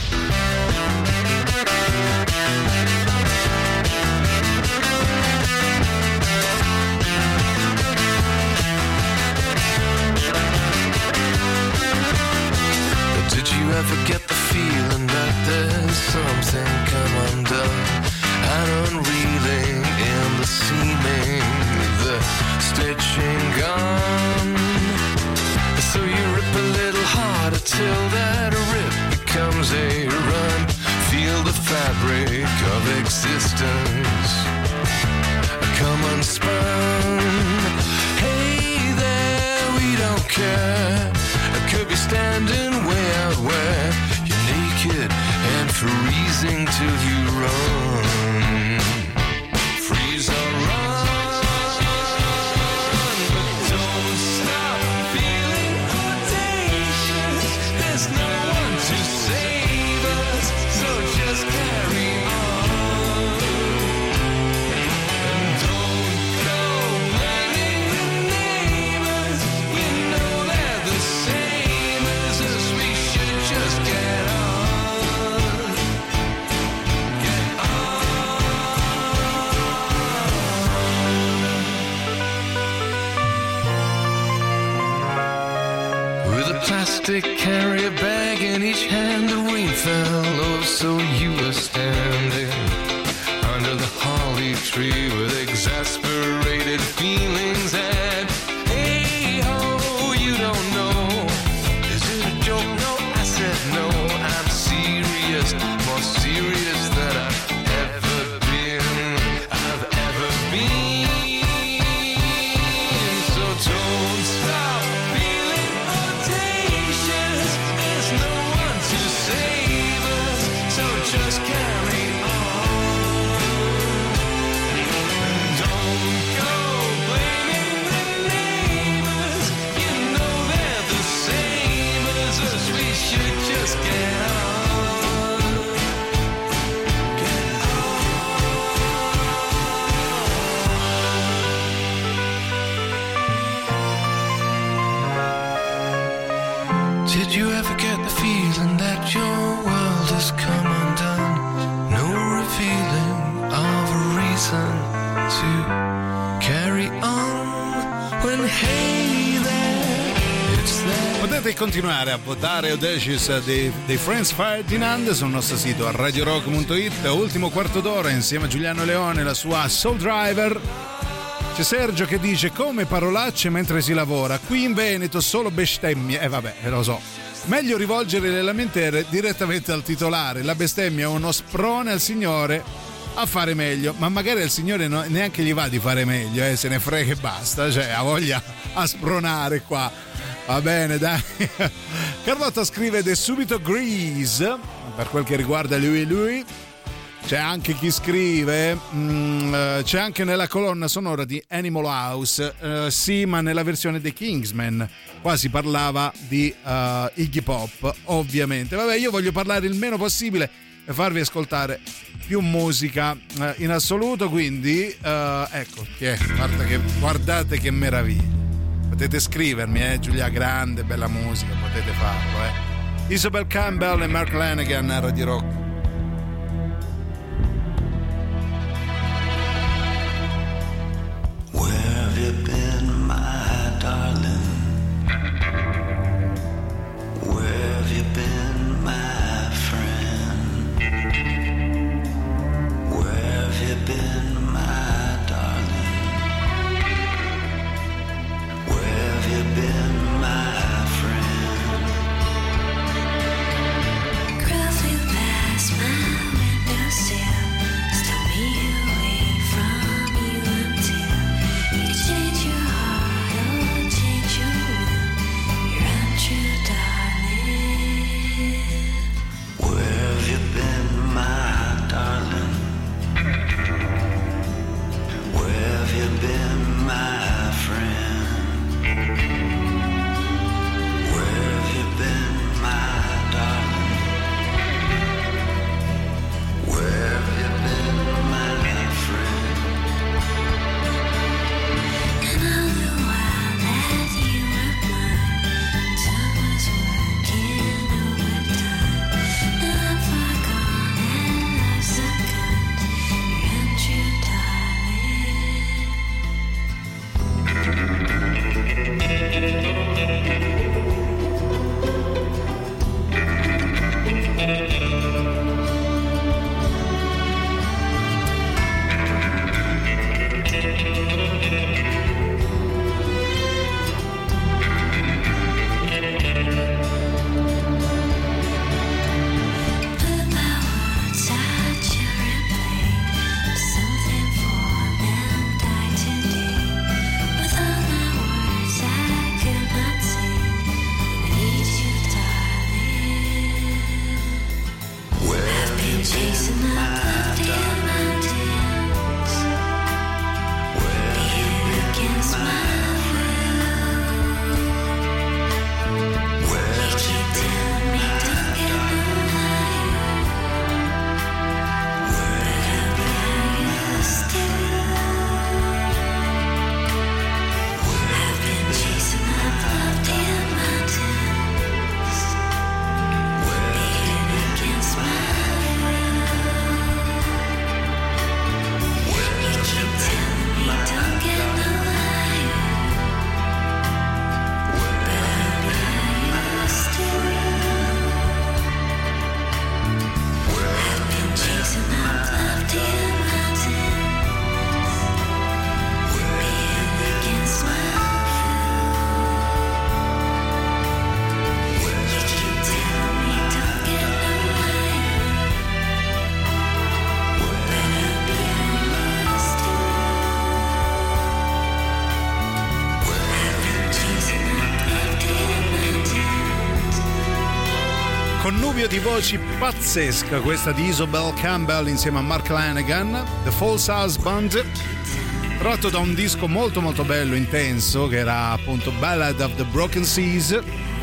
Did you ever get the feeling that there's something come undone and unreeling in the seaming, the stitching gone? So you rip a little harder till that rip becomes a run. Feel the fabric of existence come unspun. Hey there, we don't care. I could be standing way out where you're naked and freezing till you run. Freeze or run, but don't stop feeling audacious. There's no one to save us, so just carry on. And don't go blaming the neighbors. We know they're the same as us. We should just get on. Get on. With a plastic carrier bag in each hand, the rain fell, oh, so you were standing under the holly tree with exasperated feelings. And hey ho, you don't know, is it a joke? No, I said no, I'm serious, more serious than I've ever been. I've ever been. So don't stop feeling audacious. There's no one to save us, so just carry on. Don't go blaming the neighbors. You know they're the same as us. We should just get on. Get on. Did you ever get the feeling that your world has come undone? No revealing of a reason to carry on. When hey there, it's there. Potete continuare a votare Audacious dei Franz Ferdinand sul nostro sito radiorock.it. Ultimo quarto d'ora insieme a Giuliano Leone, la sua Soul Driver. C'è Sergio che dice: come parolacce mentre si lavora, qui in Veneto solo bestemmie. Vabbè, lo so, meglio rivolgere le lamentele direttamente al titolare. La bestemmia è uno sprone al Signore a fare meglio, ma magari al Signore neanche gli va di fare meglio, se ne frega e basta, cioè ha voglia a spronare qua. Va bene, dai. Carlotta scrive ed è subito Grease per quel che riguarda lui. C'è anche chi scrive c'è anche nella colonna sonora di Animal House, sì, ma nella versione dei Kingsmen qua si parlava di Iggy Pop, ovviamente. Vabbè, io voglio parlare il meno possibile e farvi ascoltare più musica in assoluto, quindi ecco, guardate che meraviglia. Potete scrivermi, Giulia Grande, bella musica, potete farlo, Isobel Campbell e Mark Lanegan a Radio Rock. Where have you been, my darling? Where have you been, my friend? Where have you been, my darling? Where have you been, my friend? Crawl through past my windowsill, stole me away from you until you change your heart or change your will. You're untrue, darling. Where have you been, my darling? Where have you been, my friend? Where have you been, my darling? Where have you been, my friend? And all the while that you were mine, time was working overtime. Now I'm far gone and life's unkind. You're untrue, put my words out your replay. Something for them died today. With all my words I could not say. I need you, darling. I've been chasing up lofty mountains, being against my will. You keep telling me don't get no higher, but I'll be higher still. I've been chasing up lofty mountains, being against my will. You keep telling me don't get no higher, but I'll be higher still. I've been chasing up lofty mountains, being against my will. You keep telling me don't get no higher, but I'll be higher still. I've been chasing up lofty mountains. Connubio di voci pazzesca questa di Isobel Campbell insieme a Mark Lanegan, The False Husband, tratto da un disco molto molto bello, intenso, che era appunto Ballad of the Broken Seas.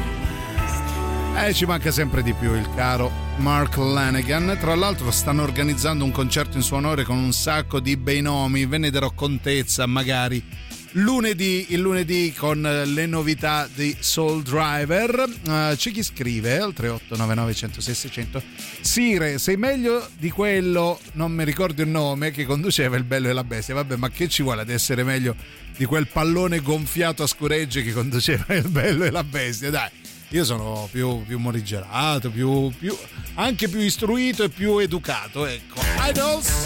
Ci manca sempre di più il caro Mark Lanegan. Tra l'altro stanno organizzando un concerto in suo onore con un sacco di bei nomi, ve ne darò contezza magari il lunedì con le novità di Soul Driver. C'è chi scrive al 3899 106 600: Sire, sei meglio di quello, non mi ricordo il nome, che conduceva Il Bello e la Bestia. Vabbè, ma che ci vuole ad essere meglio di quel pallone gonfiato a scuregge che conduceva Il Bello e la Bestia? Dai, io sono più morigerato, anche più istruito e più educato, ecco. Idols.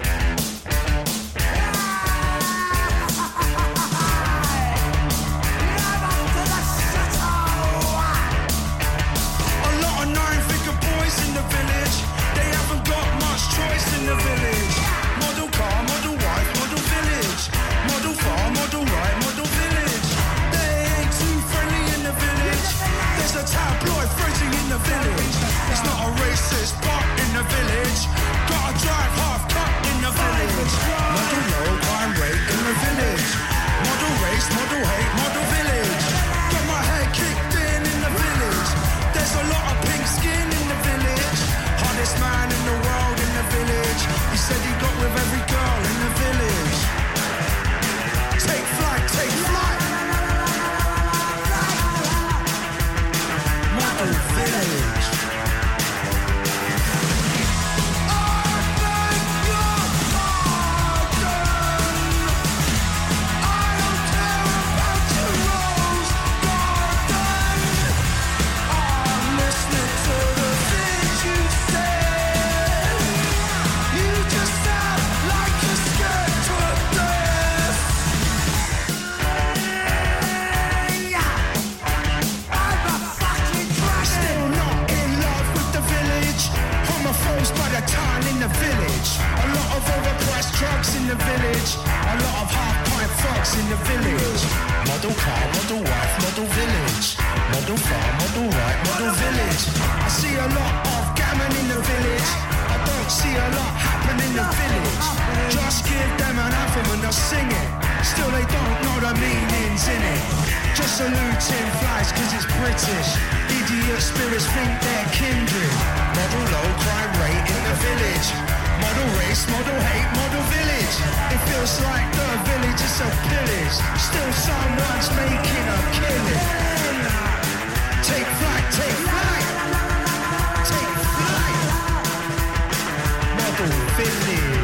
In the village, model car, model wife, model village, model farm, model right, model village. They ain't too friendly in the village. There's a tabloid frenzy in the village. It's not a racist, but in the village, gotta drive half cut they don't know the meanings in it. Just saluting flies cause it's British. Idiot spirits think they're kindred. Model low crime rate in the village. Model race, model hate, model village. It feels like the village is a pillage. Still someone's making a killing. Take flight, take flight. Take flight. Model village.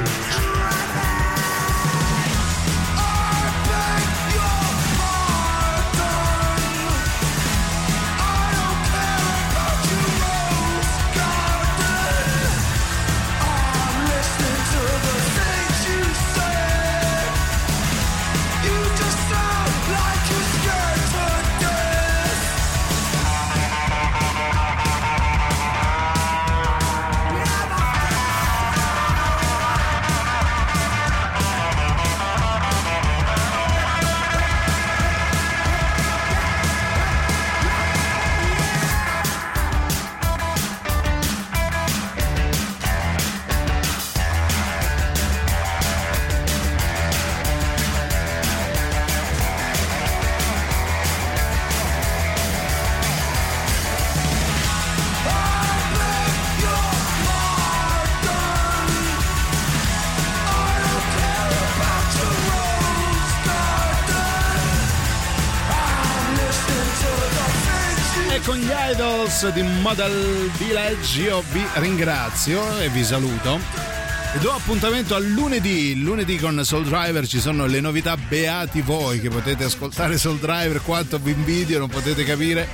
Con gli Idols di Model Village io vi ringrazio e vi saluto e do appuntamento a lunedì con Soul Driver. Ci sono le novità, beati voi che potete ascoltare Soul Driver quanto vi invidio, non potete capire,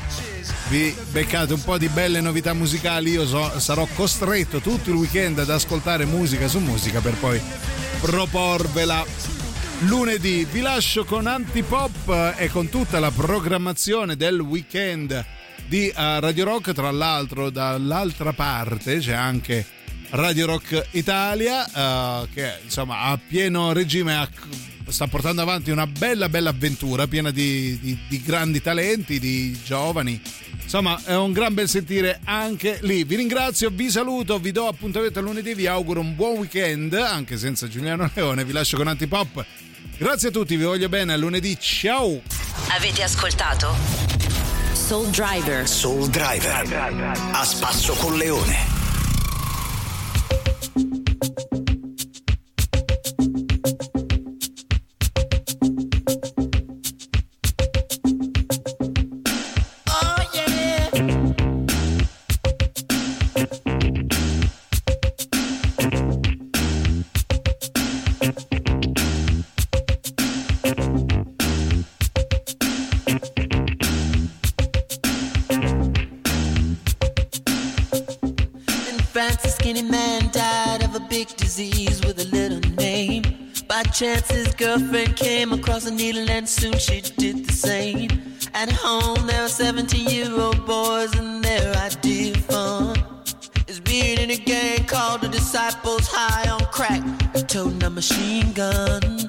vi beccate un po' di belle novità musicali. Io sarò costretto tutto il weekend ad ascoltare musica su musica per poi proporvela lunedì. Vi lascio con Antipop e con tutta la programmazione del weekend di Radio Rock. Tra l'altro dall'altra parte c'è anche Radio Rock Italia che insomma a pieno regime sta portando avanti una bella avventura piena di grandi talenti, di giovani. Insomma è un gran bel sentire anche lì. Vi ringrazio, vi saluto, vi do appuntamento a lunedì, vi auguro un buon weekend anche senza Giuliano Leone. Vi lascio con Antipop. Grazie a tutti, vi voglio bene, a lunedì, ciao. Avete ascoltato Soul Driver. Soul Driver. A spasso con Leone. Chance his girlfriend came across a needle and soon she did the same. At home there were 17-year-old boys and their idea of fun is being in a gang called the Disciples, high on crack, toting a machine gun.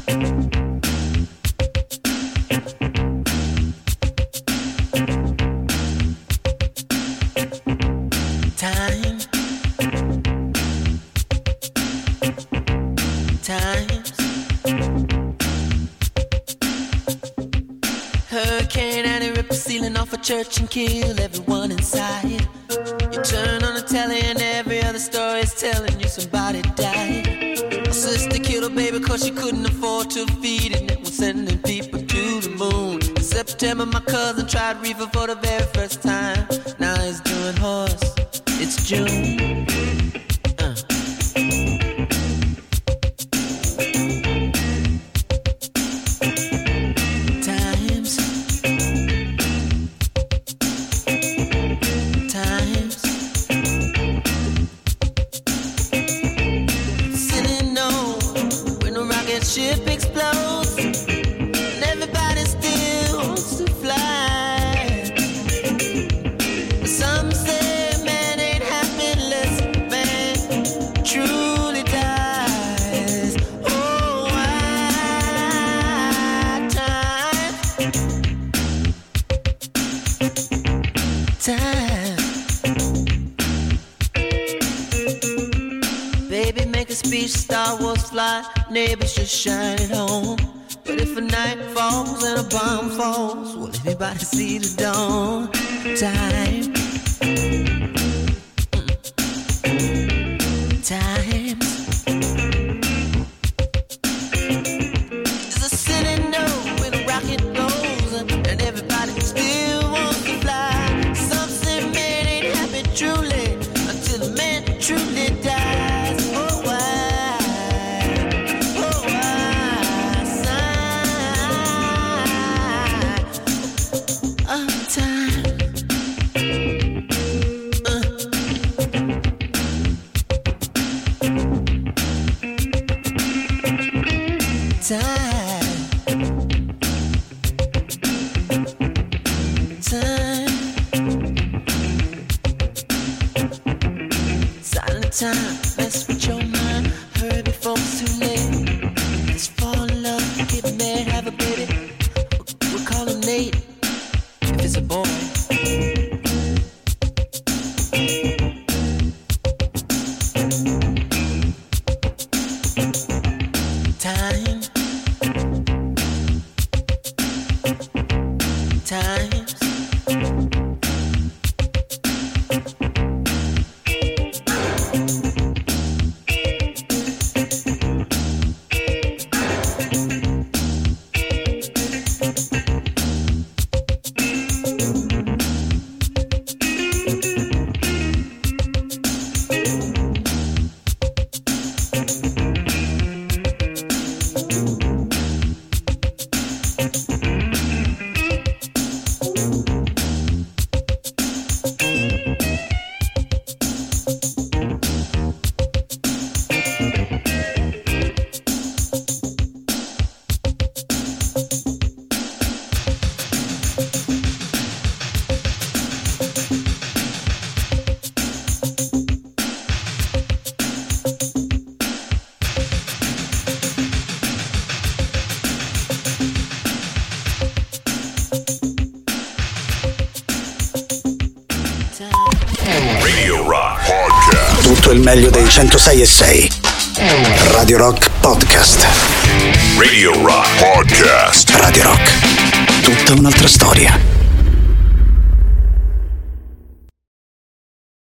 Church and kill everyone inside. You turn on the telly and every other story is telling you somebody died. My sister killed her baby cause she couldn't afford to feed it, and it was sending people to the moon. In September my cousin tried reefer for the very first time. Now he's doing horse. It's June. Ship explodes and everybody still wants to fly. Some say man ain't happy unless man truly dies. Oh, time. Baby, make a speech, Star Wars fly, neighbors just shine it home. But if if a night falls and a bomb falls, will anybody see the dawn? Time. Time. There's a silly note when a rocket goes and everybody still wants to fly. Some say man ain't happy truly until the man truly dies. Oh, why? Oh, why? Sigh of time. Time, mess with your mind. Hurry before it's too late. Just fall in love, get married, have a baby. We'll call him Nate if it's a boy. Time. Times. Tutto il meglio dei 106.6. Radio Rock Podcast. Radio Rock Podcast. Radio Rock. Tutta un'altra storia.